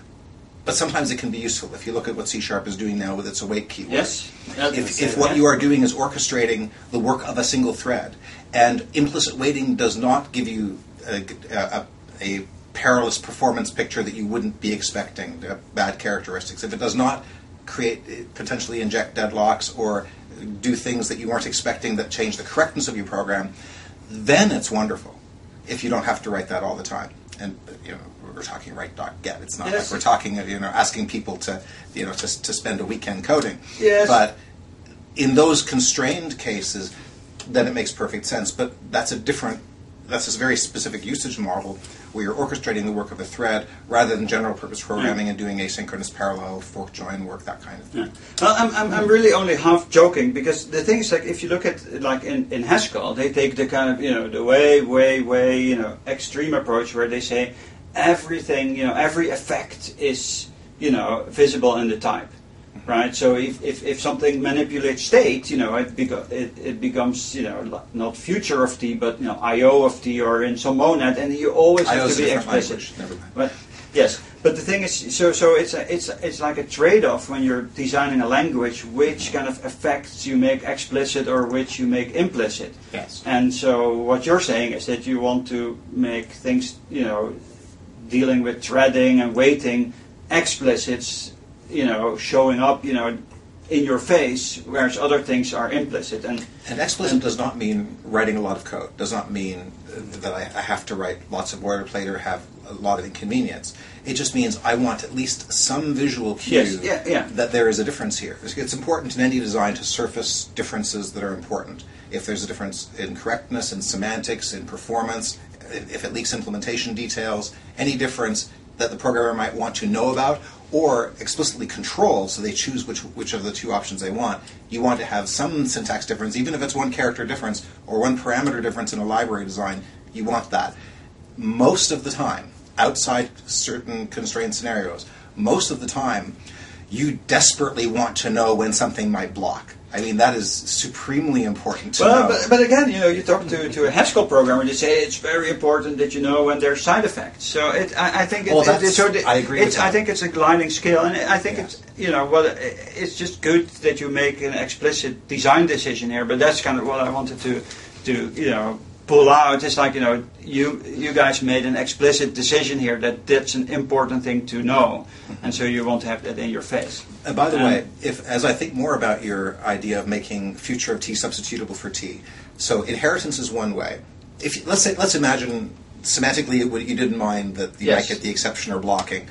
But sometimes it can be useful. If you look at what C Sharp is doing now with its await keyword. Yes. If, if what you are doing is orchestrating the work of a single thread, and implicit weighting does not give you a, a, a perilous performance picture that you wouldn't be expecting, uh, bad characteristics, if it does not create, potentially inject deadlocks or do things that you weren't expecting that change the correctness of your program, then it's wonderful. If you don't have to write that all the time. And you know, we're talking write dot get. It's not Yes. like we're talking, you know, asking people to, you know, to, to spend a weekend coding. Yes. But in those constrained cases, then it makes perfect sense. But that's a different that's this very specific usage model where you're orchestrating the work of a thread rather than general purpose programming yeah. and doing asynchronous parallel, fork join work, that kind of thing. Yeah. Well, I'm, I'm, I'm really only half joking because the thing is, like, if you look at, like, in, in Haskell, they take the kind of, you know, the way, way, way, you know, extreme approach where they say everything, you know, every effect is, you know, visible in the type. Right, so if, if, if something manipulates state, you know, it, beco- it it becomes, you know, not future of t, but, you know, I O of t or in some monad, and you always have to be explicit. Never mind. But yes, but the thing is, so so it's a, it's it's like a trade-off when you're designing a language, which kind of effects you make explicit or which you make implicit. Yes. And so what you're saying is that you want to make things, you know, dealing with threading and weighting explicit. You know, showing up, you know, in your face, whereas other things are implicit. And and explicit and does not mean writing a lot of code. Does not mean that I, I have to write lots of boilerplate or have a lot of inconvenience. It just means I want at least some visual cue yes, yeah, yeah. that there is a difference here. It's important in any design to surface differences that are important. If there's a difference in correctness, in semantics, in performance, if it leaks implementation details, any difference that the programmer might want to know about or explicitly control, so they choose which which of the two options they want. You want to have some syntax difference, even if it's one character difference or one parameter difference in a library design, you want that. Most of the time, outside certain constrained scenarios, most of the time, you desperately want to know when something might block. I mean, that is supremely important to well, know. But, but again, you know, you talk to, to a Haskell programmer, they say it's very important that you know when there's side effects. So it, I, I think it, well, it, it, so the, I agree it's, with that. I think it's a gliding scale, and I think yeah. it's, you know, well, it's just good that you make an explicit design decision here, but that's kind of what I wanted to, to you know, pull out. It's like, you know, you you guys made an explicit decision here that that's an important thing to know, and so you want to have that in your face. And by the um, way, if as I think more about your idea of making future of t substitutable for t, so inheritance is one way. If you, let's say let's imagine semantically what you didn't mind that you yes. might get the exception or blocking.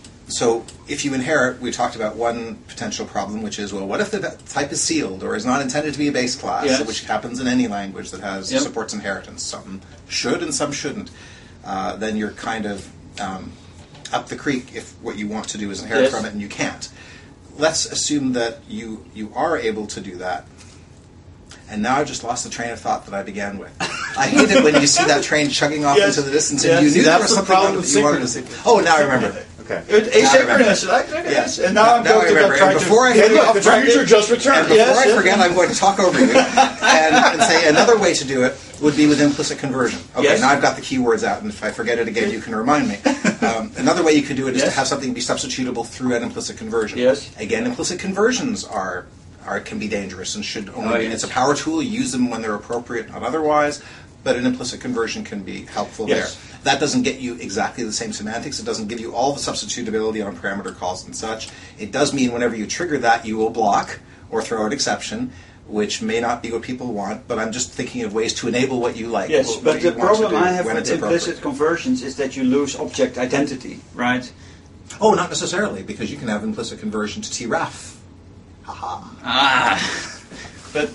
So if you inherit, we talked about one potential problem, which is, well, what if the type is sealed or is not intended to be a base class, yes. which happens in any language that has yep. supports inheritance. Some should and some shouldn't. Uh, then you're kind of um, up the creek if what you want to do is inherit yes. from it and you can't. Let's assume that you you are able to do that. And now I've just lost the train of thought that I began with. I hate it when you see that train chugging off yes. into the distance yes. and you knew That's there was the something problem on it with that you wanted to see. synchronous. Oh, now I remember. Okay. It, asynchronous, like, like yes. And now Now- I'm now going I to remember. try And to before I get forget- off The track. future just And returned. before Yes, I yes. forget, I'm going to talk over you and, and say another way to do it would be with implicit conversion. Okay, Yes. now I've got the keywords out, and if I forget it again, you can remind me. Um, another way you could do it is Yes. to have something be substitutable through an implicit conversion. Yes. Again, implicit conversions are are can be dangerous and should only. Oh, yes. It's a power tool. You use them when they're appropriate, not otherwise. But an implicit conversion can be helpful Yes. there. That doesn't get you exactly the same semantics. It doesn't give you all the substitutability on parameter calls and such. It does mean whenever you trigger that, you will block or throw an exception, which may not be what people want, but I'm just thinking of ways to enable what you like. Yes, what but you the want to problem do I have when with it's appropriate. implicit conversions is that you lose object identity, right? Oh, not necessarily, because you can have implicit conversion to T R A F. Haha. Ah, but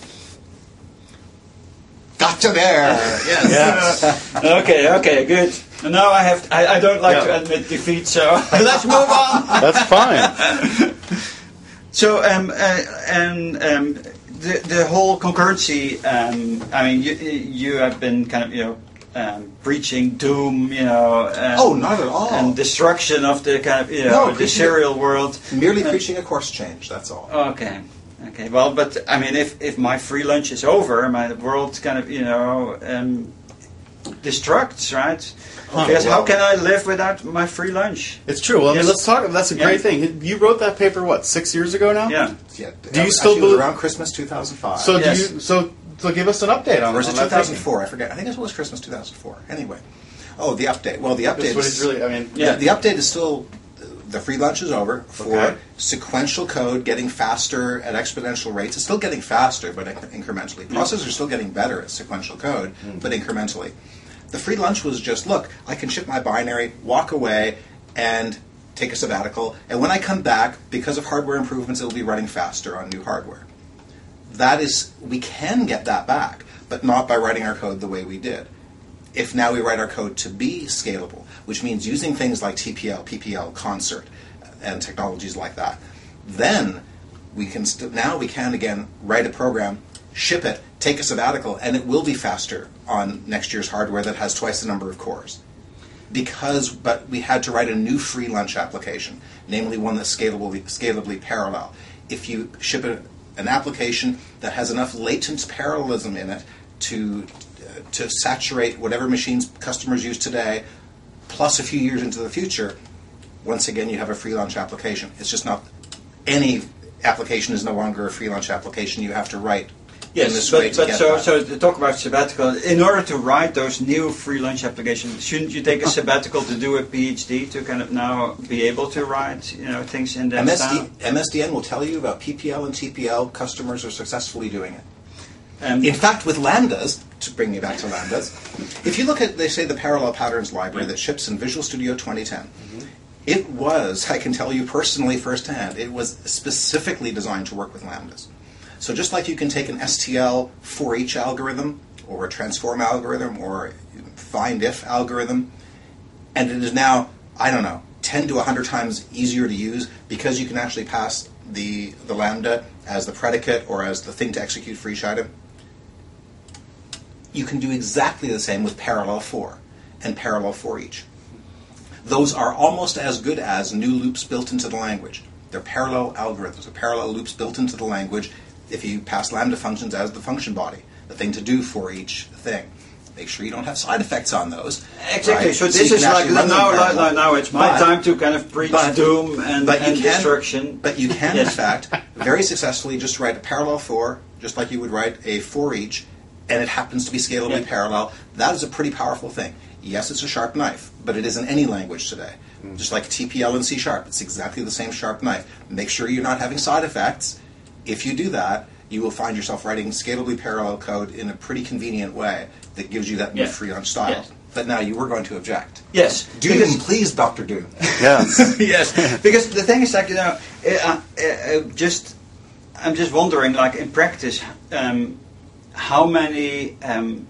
Gotcha there! Yes. yeah. okay, okay, good. And now I have. I, I don't like Yeah. to admit defeat, so let's move on. That's fine. So, um, uh, and um, the the whole concurrency. Um, I mean, you you have been kind of you know um, preaching doom, you know. Um, Oh, not at all. And destruction of the kind of you know No, the preaching- serial world. Merely Uh, preaching a course change, that's all. Okay. Okay. Well, but I mean, if, if my free lunch is over, my world kind of you know um, destructs, right? Huh, Because how well. can I live without my free lunch? It's true. Well, I mean, Yes. let's talk. That's a Yeah. great thing. You wrote that paper what six years ago now? Yeah. Yeah. Do you Actually, still it was believe- around Christmas two thousand five? So Yes. do you? So so give us an update on. Or was on it that two thousand thinking. four? I forget. I think it was Christmas two thousand four. Anyway. Oh, the update. Well, the That's update what is it's really. I mean, Yeah. the, the update is still the free lunch is over for Okay. sequential code getting faster at exponential rates. It's still getting faster, but inc- incrementally. Processors are still getting better at sequential code, but incrementally. The free lunch was just, look, I can ship my binary, walk away, and take a sabbatical, and when I come back, because of hardware improvements, it'll be running faster on new hardware. That is, we can get that back, but not by writing our code the way we did. if now we write our code to be scalable, which means using things like T P L, P P L, Concert, and technologies like that, then we can st- now we can again write a program, ship it, take a sabbatical, and it will be faster on next year's hardware that has twice the number of cores. Because, but we had to write a new free lunch application, namely one that's scalably, scalably parallel. If you ship a, an application that has enough latent parallelism in it to uh, to saturate whatever machines customers use today, plus a few years into the future, once again you have a free lunch application. It's just not any application is no longer a free lunch application. You have to write. Yes, in this but, way to but get so, that. so to talk about sabbatical, in order to write those new free lunch applications, shouldn't you take a sabbatical to do a PhD to kind of now be able to write, you know, things in that M S D, style? M S D N will tell you about P P L and T P L. Customers are successfully doing it. Um, In fact, with Lambdas, to bring me back to Lambdas, if you look at, they say, the Parallel Patterns library that ships in Visual Studio twenty ten, mm-hmm. it was, I can tell you personally firsthand, it was specifically designed to work with Lambdas. So just like you can take an S T L for each algorithm, or a transform algorithm, or find if algorithm, and it is now, I don't know, ten to one hundred times easier to use because you can actually pass the, the Lambda as the predicate or as the thing to execute for each item. You can do exactly the same with Parallel for and Parallel for each. Those are almost as good as new loops built into the language. They're parallel algorithms, they're parallel loops built into the language if you pass Lambda functions as the function body, the thing to do for each thing. Make sure you don't have side effects on those. Exactly. Right? So So this you is can like actually now, run them now, parallel. now, now it's my But- time to kind of preach but- doom and, but you and can- destruction. But you can, Yes. in fact, very successfully just write a parallel for, just like you would write a for each, and it happens to be scalably Yeah. parallel. That is a pretty powerful thing. Yes, it's a sharp knife, but it is in any language today. Mm. Just like T P L and C sharp, it's exactly the same sharp knife. Make sure you're not having side effects. If you do that, you will find yourself writing scalably parallel code in a pretty convenient way that gives you that new Yeah. free lunch style. Yes. But now you were going to object. Yes. Doom, because- please, Doctor Doom. Yes. yes, because the thing is, like, you know, uh, uh, uh, just I'm just wondering, like, in practice, um, how many um,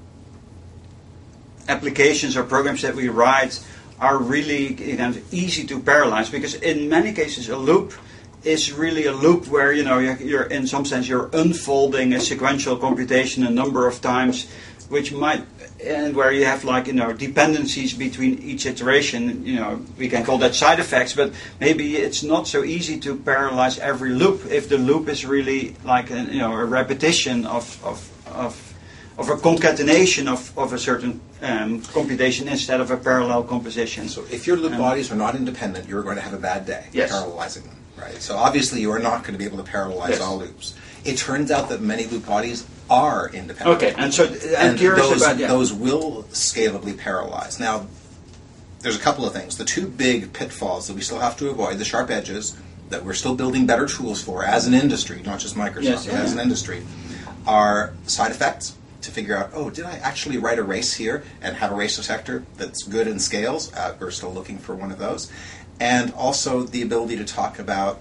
applications or programs that we write are really, you know, easy to parallelize? Because in many cases, a loop is really a loop where, you know, you're, you're in some sense you're unfolding a sequential computation a number of times, which might, and where you have, like, you know, dependencies between each iteration. You know, we can call that side effects, but maybe it's not so easy to parallelize every loop if the loop is really like a, you know, a repetition of of of, of a concatenation of, of a certain um, computation instead of a parallel composition. So if your loop Um, bodies are not independent, you're going to have a bad day Yes. parallelizing them, right? So obviously you are not going to be able to parallelize Yes. all loops. It turns out that many loop bodies are independent. Okay, and so uh, I'm and curious those, about yeah. those will scalably parallelize. Now, there's a couple of things. The two big pitfalls that we still have to avoid, the sharp edges, that we're still building better tools for as an industry, not just Microsoft, Yes, but yeah. as an industry, are side effects. To figure out, oh, did I actually write a race here and have a race detector that's good and scales? Uh, we're still looking for one of those. And also the ability to talk about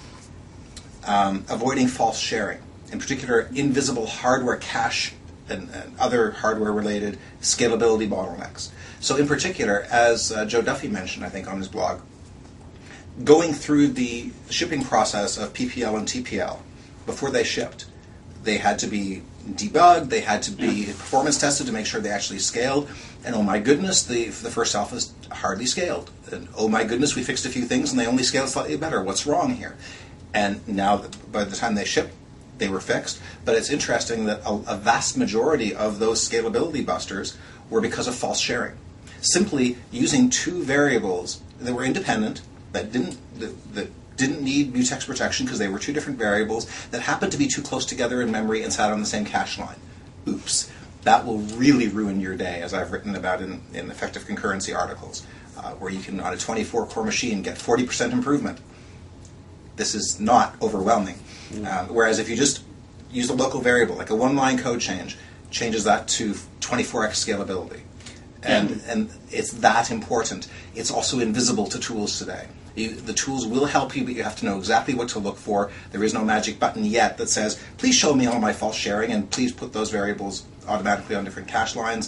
um, avoiding false sharing. In particular, invisible hardware cache and, and other hardware-related scalability bottlenecks. So in particular, as uh, Joe Duffy mentioned, I think, on his blog, going through the shipping process of P P L and T P L before they shipped, they had to be debugged, they had to be performance tested to make sure they actually scaled, and oh my goodness, the the first alphas hardly scaled. And oh my goodness, we fixed a few things and they only scaled slightly better. What's wrong here? And now, by the time they shipped, they were fixed. But it's interesting that a, a vast majority of those scalability busters were because of false sharing. Simply using two variables that were independent, that didn't that, that didn't need mutex protection because they were two different variables that happened to be too close together in memory and sat on the same cache line. Oops. That will really ruin your day, as I've written about in, in effective concurrency articles, uh, where you can, on a twenty-four core machine, get forty percent improvement. This is not overwhelming. Mm. Um, whereas if you just use a local variable, like a one-line code change, changes that to twenty-four x scalability. And, mm. and it's that important. It's also invisible to tools today. You, the tools will help you, but you have to know exactly what to look for. There is no magic button yet that says, please show me all my false sharing and please put those variables automatically on different cache lines.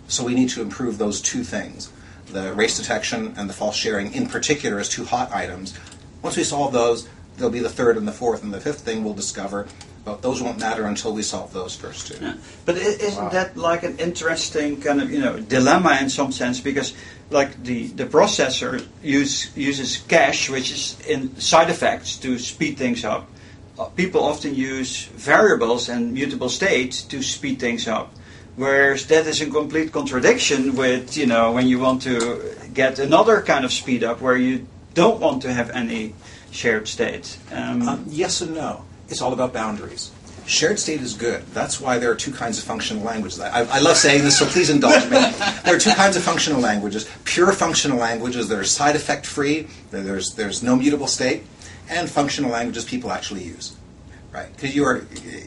So we need to improve those two things, the race detection and the false sharing in particular as two hot items. Once we solve those, there'll be the third and the fourth and the fifth thing we'll discover, but those won't matter until we solve those first two. Yeah. But isn't Wow. that like an interesting kind of, you know, dilemma in some sense? Because like the, the processor use, uses cache, which is in side effects to speed things up. Uh, People often use variables and mutable state to speed things up. Whereas that is in complete contradiction with, you know, when you want to get another kind of speed up where you don't want to have any shared state. Um, Um, yes and no. It's all about boundaries. Shared state is good. That's why there are two kinds of functional languages. I, I love saying this, so please indulge me. There are two kinds of functional languages. Pure functional languages that are side effect free, there's, there's no mutable state, and functional languages people actually use. Right? Because you are...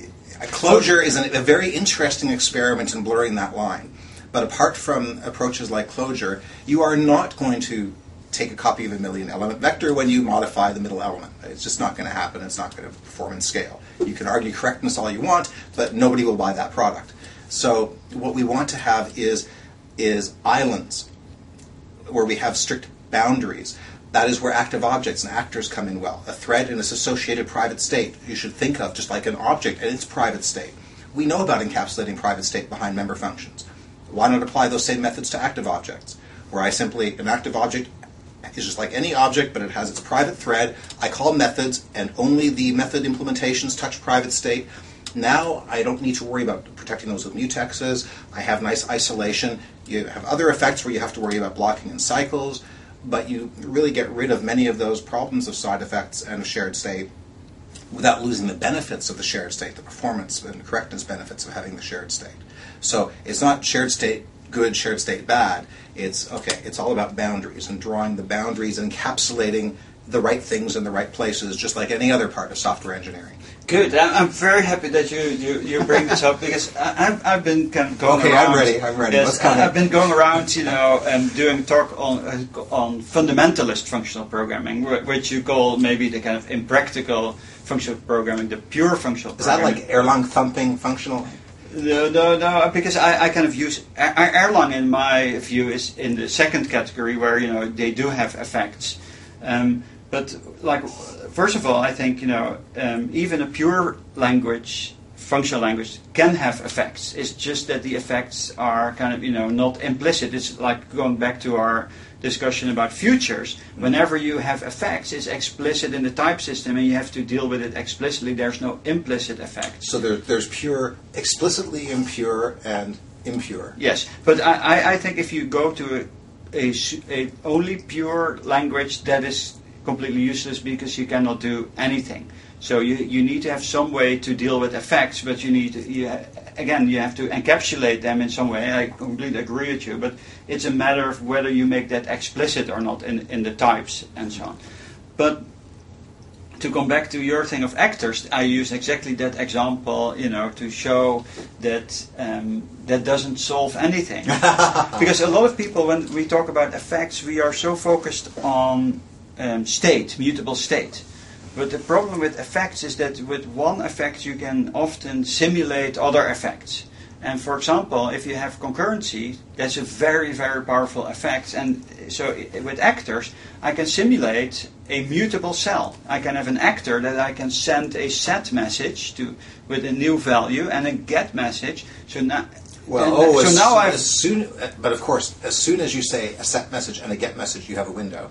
A closure is an, a very interesting experiment in blurring that line. But apart from approaches like closure, you are not going to take a copy of a million element vector when you modify the middle element. It's just not going to happen. It's not going to perform in scale. You can argue correctness all you want, but nobody will buy that product. So what we want to have is, is islands where we have strict boundaries. That is where active objects and actors come in well. A thread in its associated private state you should think of just like an object in its private state. We know about encapsulating private state behind member functions. Why not apply those same methods to active objects? Where I simply, an active object is just like any object, but it has its private thread. I call methods, and only the method implementations touch private state. Now I don't need to worry about protecting those with mutexes. I have nice isolation. You have other effects where you have to worry about blocking in cycles, but you really get rid of many of those problems of side effects and of shared state without losing the benefits of the shared state, the performance and correctness benefits of having the shared state. So it's not shared state good, shared state bad. It's, okay, it's all about boundaries and drawing the boundaries and encapsulating the right things in the right places, just like any other part of software engineering. Good. I'm I'm very happy that you, you, you bring this up because I, I've, I've been kind of going Okay, around. I'm ready, I'm ready. Yes, What's coming? I've been going around, you know, and doing talk on uh, on fundamentalist functional programming, wh- which you call maybe the kind of impractical functional programming, the pure functional Is that programming. like Erlang thumping functional? No, no, no, because I, I kind of use Er- Erlang in my view is in the second category where, you know, they do have effects. Um, but like, first of all, I think, you know, um, even a pure language, functional language, can have effects. It's just that the effects are kind of, you know, not implicit. It's like going back to our discussion about futures. Whenever you have effects, it's explicit in the type system and you have to deal with it explicitly. There's no implicit effects. So there, there's pure, explicitly impure, and impure. Yes, but I, I, I think if you go to a, a, s- a only pure language, that is completely useless because you cannot do anything. So you, you need to have some way to deal with effects, but you need to, you, ha- again, you have to encapsulate them in some way. I completely agree with you, but it's a matter of whether you make that explicit or not in, in the types and so on. But to come back to your thing of actors, I use exactly that example, you know, to show that um, that doesn't solve anything. Because a lot of people, when we talk about effects, we are so focused on um, state, mutable state. But the problem with effects is that with one effect you can often simulate other effects. And for example, if you have concurrency, that's a very, very powerful effect. And so i- with actors, I can simulate a mutable cell. I can have an actor that I can send a set message to with a new value and a get message. So now, Well, and- oh, so as, now I've as soon, but of course, as soon as you say a set message and a get message, you have a window,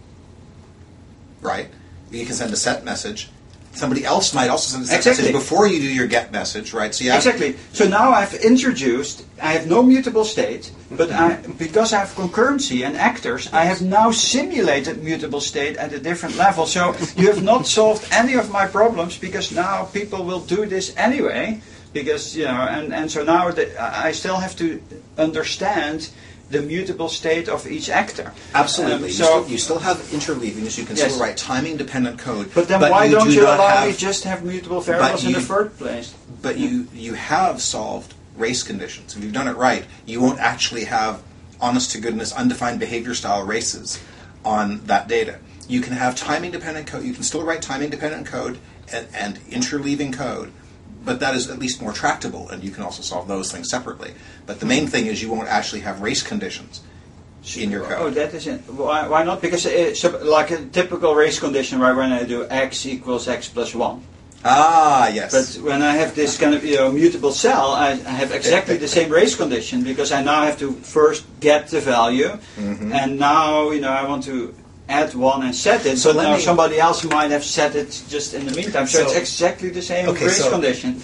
right? You can send a set message. Somebody else might also send a set Exactly. message before you do your get message, right? So you have, Exactly. So now I've introduced, I have no mutable state, but I, because I have concurrency and actors, I have now simulated mutable state at a different level. So you have not solved any of my problems because now people will do this anyway. Because, you know, and, and so now the, I still have to understand the mutable state of each actor. Absolutely. Um, you, so, still, you still have interleaving, so you can Yes. still write time-independent code. but then why you don't do you not allow have, me just have mutable variables in you- the first place? But you, you have solved race conditions. If you've done it right, you won't actually have honest-to-goodness, undefined behavior-style races on that data. You can have timing-dependent code. You can still write timing-dependent code and, and interleaving code, but that is at least more tractable, and you can also solve those things separately. But the main thing is you won't actually have race conditions in your code. Oh, that is it. Why, why not? Because it's like a typical race condition, right? When I do x equals x plus one. Ah, yes. But when I have this kind of you know mutable cell, I, I have exactly the same race condition because I now have to first get the value, mm-hmm. and now you know I want to add one and set it. So but let now me, somebody else might have set it just in the meantime. So, so it's exactly the same okay, race so condition.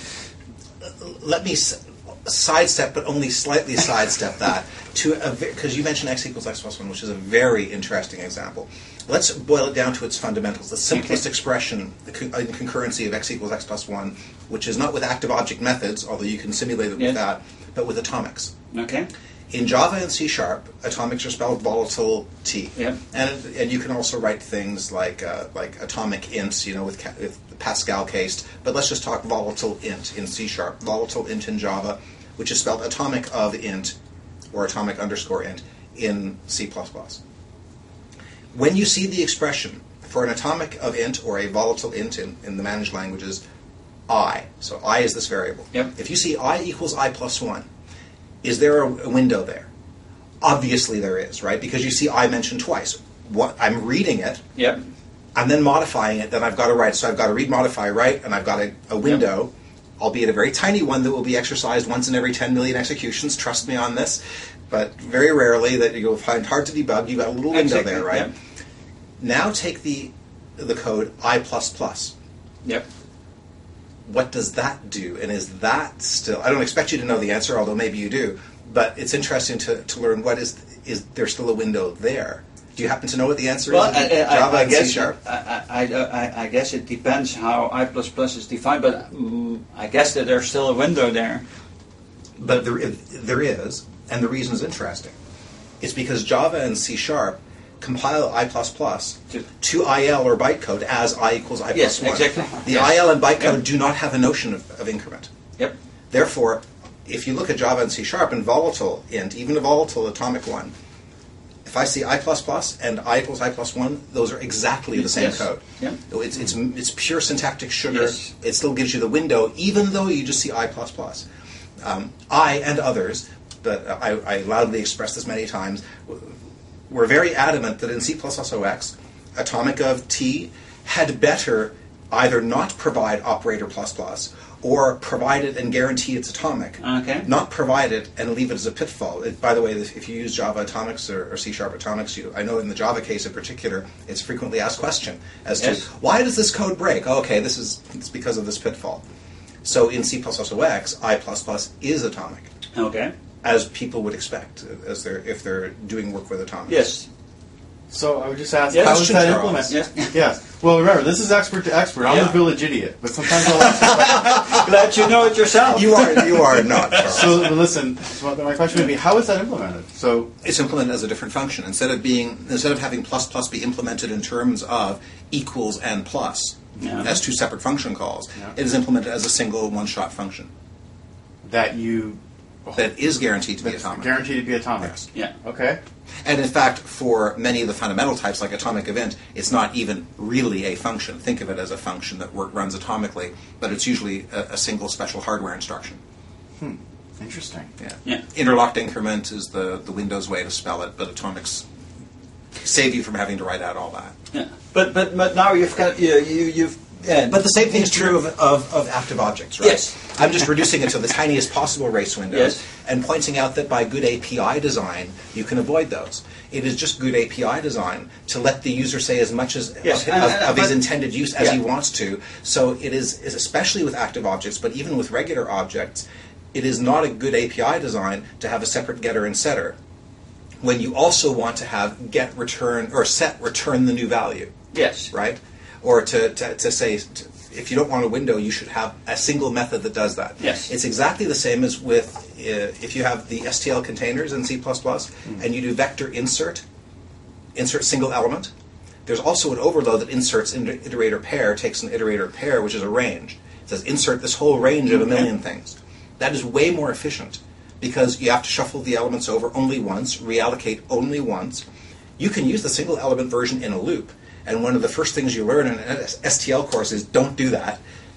Let me s- sidestep, but only slightly sidestep that to because you mentioned x equals x plus one, which is a very interesting example. Let's boil it down to its fundamentals. The simplest okay. expression in concurrency of x equals x plus one, which is not with active object methods, although you can simulate it yes. with that, but with atomics. Okay. In Java and C Sharp, atomics are spelled volatile T, yeah. and and you can also write things like uh, like atomic ints, you know, with, with Pascal cased. But let's just talk volatile int in C Sharp, volatile int in Java, which is spelled atomic of int or atomic underscore int in C plus plus. When you see the expression for an atomic of int or a volatile int in, in the managed languages, I, so I is this variable. Yep. If you see I equals I plus one, is there a, a window there? Obviously there is, right? Because you see I mentioned twice. What I'm reading it, yep. I'm then modifying it, then I've got to write. So I've got to read, modify, write, and I've got a, a window, yep. albeit a very tiny one that will be exercised once in every ten million executions. Trust me on this. But very rarely that you'll find hard to debug. You've got a little window exactly. there, right? Yep. Now take the the code I plus plus. Yep. What does that do? And is that still... I don't expect you to know the answer, although maybe you do. But it's interesting to, to learn what is... Is there still a window there? Do you happen to know what the answer well, is in I, Java I, I and guess C Sharp? I, I, I, I guess it depends how I plus plus is defined, but um, I guess that there's still a window there. But there, there is, and the reason is interesting. It's because Java and C Sharp compile I plus plus to, to I L or bytecode as I equals I yes, plus one. Exactly. The yes. I L and bytecode yep. do not have a notion of, of increment. Yep. Therefore, if you look at Java and C Sharp and volatile int, even a volatile atomic one, if I see I plus plus and I equals I plus one, those are exactly the same yes. code. Yep. It's, it's, it's pure syntactic sugar. Yes. It still gives you the window, even though you just see I plus plus. Um, I and others, but I, I loudly expressed this many times, were very adamant that in C plus plus O X, atomic of T had better either not provide operator plus plus or provide it and guarantee it's atomic. Okay. Not provide it and leave it as a pitfall. It, by the way, if you use Java atomics or, or C Sharp atomics, you, I know in the Java case in particular, it's a frequently asked question as yes. to why does this code break? Oh, okay, this is it's because of this pitfall. So in C plus plus O X, I plus plus is atomic. Okay. As people would expect, as they're if they're doing work with atomics. Yes. So I would just ask, yes. how is that Charles. implemented? Yes. yes. Well, remember, this is expert to expert. I'm yeah. the village idiot, but sometimes I'll ask. Glad you know it yourself. You are. You are not. Charles. So listen. So my question would be, how is that implemented? So it's implemented as a different function. Instead of being instead of having plus plus be implemented in terms of equals and plus yeah. as two separate function calls, yeah. it is implemented as a single one-shot function that you that is guaranteed to be that's atomic. Guaranteed to be atomic. Yes. Yeah. Okay. And in fact, for many of the fundamental types, like atomic event, it's not even really a function. Think of it as a function that work, runs atomically, but it's usually a, a single special hardware instruction. Hmm. Interesting. Yeah. Yeah. Interlocked increment is the, the Windows way to spell it, but atomics save you from having to write out all that. Yeah. But but but now you've got you you you've. Yeah. But the same thing is true of, of, of active objects, right? Yes. I'm just reducing it to the tiniest possible race windows yes. and pointing out that by good A P I design, you can avoid those. It is just good A P I design to let the user say as much as yes. of, and, of, and, of but, his intended use as yeah. he wants to. So it is, is, especially with active objects, but even with regular objects, it is not a good A P I design to have a separate getter and setter when you also want to have get return or set return the new value. Yes. Right? Or to, to, to say... To, if you don't want a window, you should have a single method that does that. Yes. It's exactly the same as with uh, if you have the S T L containers in C plus plus mm. and you do vector insert, insert single element. There's also an overload that inserts into iterator pair, takes an iterator pair, which is a range. It says insert this whole range of a million things. That is way more efficient because you have to shuffle the elements over only once, reallocate only once. You can use the single element version in a loop. And one of the first things you learn in an S T L course is don't do that.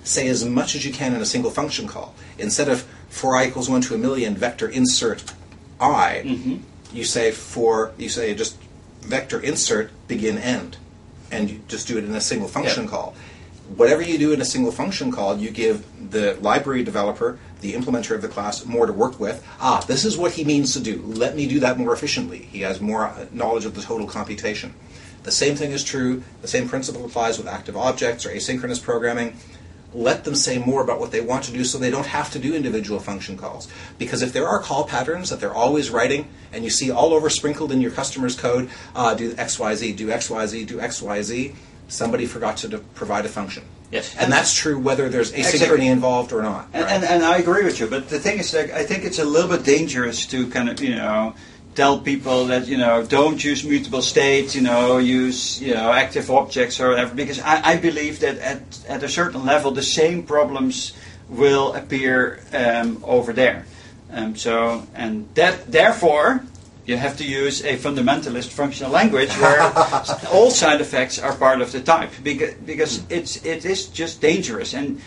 say as much as you can in a single function call. Instead of for I equals one to a million, vector insert I, mm-hmm. you say for you say just vector insert begin end, and you just do it in a single function yeah. call. Whatever you do in a single function call, you give the library developer, the implementer of the class, more to work with. Ah, this is what he means to do. Let me do that more efficiently. He has more knowledge of the total computation. The same thing is true, the same principle applies with active objects or asynchronous programming. Let them say more about what they want to do so they don't have to do individual function calls. Because if there are call patterns that they're always writing, and you see all over sprinkled in your customer's code, uh, do X Y Z, do X Y Z, do X Y Z, somebody forgot to de- provide a function. Yes. And that's true whether there's asynchrony exactly. involved or not. And, right? and, and I agree with you, but the thing is, like, I think it's a little bit dangerous to kind of, you know, tell people that, you know, don't use mutable states, you know, use, you know, active objects or whatever, because I, I believe that at, at a certain level the same problems will appear um, over there. Um, so, and that, therefore, you have to use a fundamentalist functional language where all side effects are part of the type, because, because it's it is just dangerous, and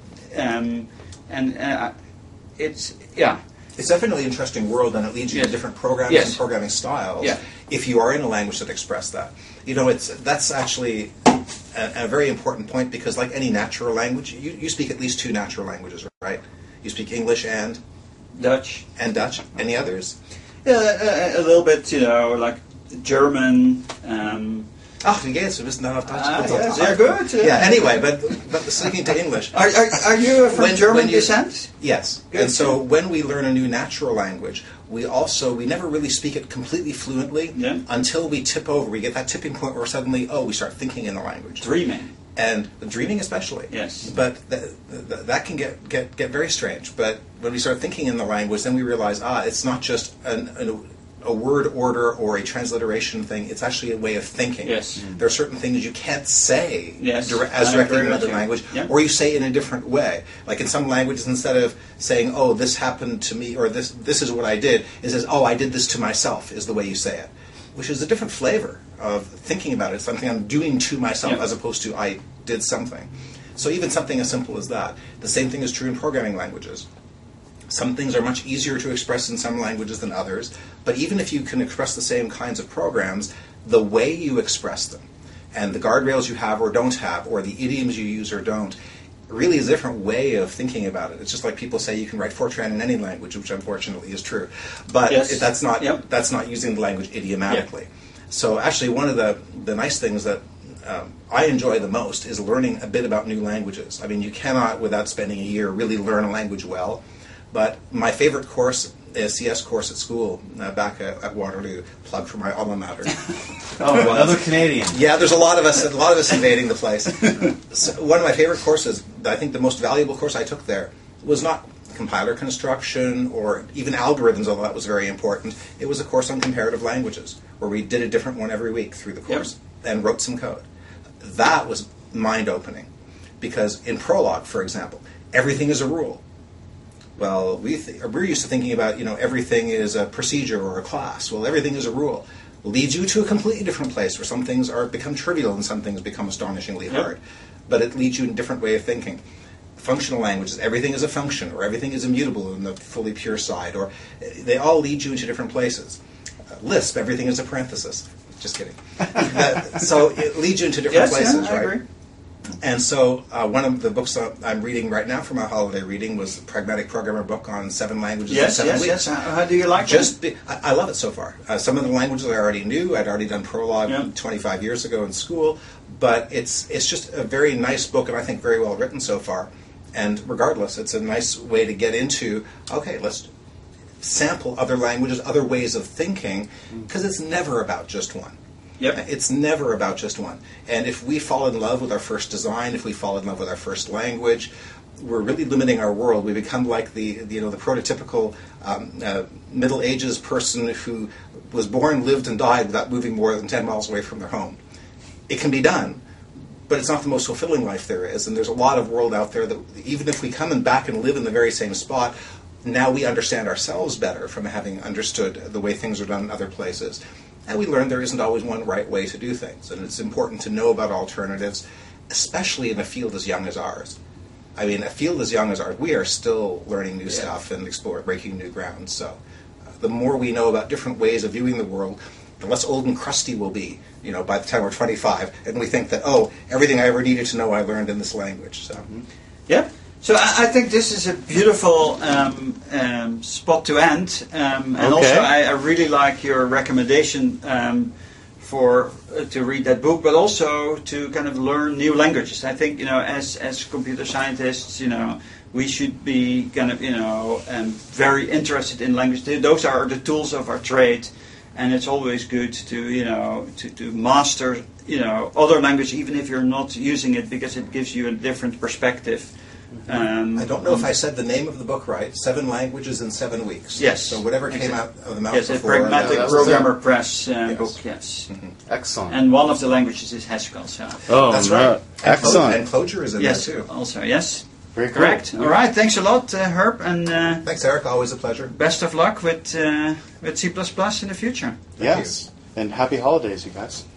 um, and uh, it's yeah. It's definitely an interesting world, and it leads you yes. to different programs yes. and programming styles. Yeah. If you are in a language that express that, you know, it's that's actually a, a very important point, because like any natural language, you, you speak at least two natural languages, right? You speak English and Dutch and Dutch. Any others? Yeah, a, a little bit, you know, like German. Um, oh, yes, we wissen enough Dutch. Ah, yes, they're good. Yeah. yeah. Anyway, but but speaking to English, are, are, are you from when, German when you, descent? Yes. Good. And so when we learn a new natural language, we also we never really speak it completely fluently yeah. until we tip over. We get that tipping point where suddenly, oh, we start thinking in the language, dreaming. And dreaming especially. Yes. But th- th- that can get, get, get very strange. But when we start thinking in the language, then we realize, ah, it's not just an, an, a word order or a transliteration thing. It's actually a way of thinking. Yes. Mm-hmm. There are certain things you can't say yes. dire- as directly in another language, yeah. or you say it in a different way. Like in some languages, instead of saying, oh, this happened to me, or this this is what I did, it says, oh, I did this to myself, is the way you say it. Which is a different flavor of thinking about it. It's something I'm doing to myself yeah. as opposed to I did something. So even something as simple as that. The same thing is true in programming languages. Some things are much easier to express in some languages than others, but even if you can express the same kinds of programs, the way you express them, and the guardrails you have or don't have, or the idioms you use or don't, really is a different way of thinking about it. It's just like people say you can write Fortran in any language, which unfortunately is true, but yes. it, that's not yep. that's not using the language idiomatically. Yep. So actually, one of the the nice things that um, I enjoy the most is learning a bit about new languages. I mean, you cannot, without spending a year, really learn a language well. But my favorite course, a C S course at school, uh, back at, at Waterloo, plug for my alma mater. Oh, another Canadian. Yeah, there's a lot of us, a lot of us invading the place. So one of my favorite courses, I think the most valuable course I took there, was not compiler construction or even algorithms, although that was very important. It was a course on comparative languages, where we did a different one every week through the course yep. and wrote some code. That was mind-opening, because in Prolog, for example, everything is a rule. Well, we th- we're used to thinking about, you know, everything is a procedure or a class. Well, everything is a rule. Leads you to a completely different place where some things are become trivial and some things become astonishingly yep. hard. But it leads you in a different way of thinking. Functional languages, everything is a function, or everything is immutable in the fully pure side, or they all lead you into different places. Uh, Lisp, everything is a parenthesis. Just kidding. that, so it leads you into different yes, places, yeah, I right? agree. And so uh, one of the books that I'm reading right now for my holiday reading was the Pragmatic Programmer book on seven languages yes, in seven yes, weeks. Yes, yes. How do you like Just it? Be, I, I love it so far. Uh, some of the languages I already knew. I'd already done Prolog yeah. twenty-five years ago in school. But it's it's just a very nice book, and I think very well written so far. And regardless, it's a nice way to get into, okay, let's sample other languages, other ways of thinking, because it's never about just one. Yep. It's never about just one. And if we fall in love with our first design, if we fall in love with our first language, we're really limiting our world. We become like the, the you know the prototypical um, uh, Middle Ages person who was born, lived, and died without moving more than ten miles away from their home. It can be done, but it's not the most fulfilling life there is. And there's a lot of world out there that even if we come and back and live in the very same spot, now we understand ourselves better from having understood the way things are done in other places. And we learn there isn't always one right way to do things. And it's important to know about alternatives, especially in a field as young as ours. I mean, a field as young as ours, we are still learning new Yeah. stuff and exploring, breaking new ground. So, uh, the more we know about different ways of viewing the world, the less old and crusty we'll be. You know, by the time we're twenty-five, and we think that, oh, everything I ever needed to know I learned in this language. So, Yep. So I, I think this is a beautiful um, um, spot to end, um, and Okay. also I, I really like your recommendation um, for uh, to read that book, but also to kind of learn new languages. I think you know, as as computer scientists, you know, we should be kind of you know um, very interested in language. Those are the tools of our trade, and it's always good to you know to, to master you know other language, even if you're not using it, because it gives you a different perspective. Um, I don't know if I said the name of the book right. Seven Languages in Seven Weeks. Yes. So whatever came Exactly. out of the mouth Yes, a before. Pragmatic that's Programmer Press uh, Yes. book, yes. Excellent. And one of the languages is Haskell, so. oh, That's no. right. And Excellent. Clo- and Clojure is in Yes, there too. also, yes. Very cool. Correct. All right, thanks a lot, uh, Herb, and uh, Thanks, Eric. Always a pleasure. best of luck with, uh, with C plus plus in the future. Yes. And happy holidays, you guys.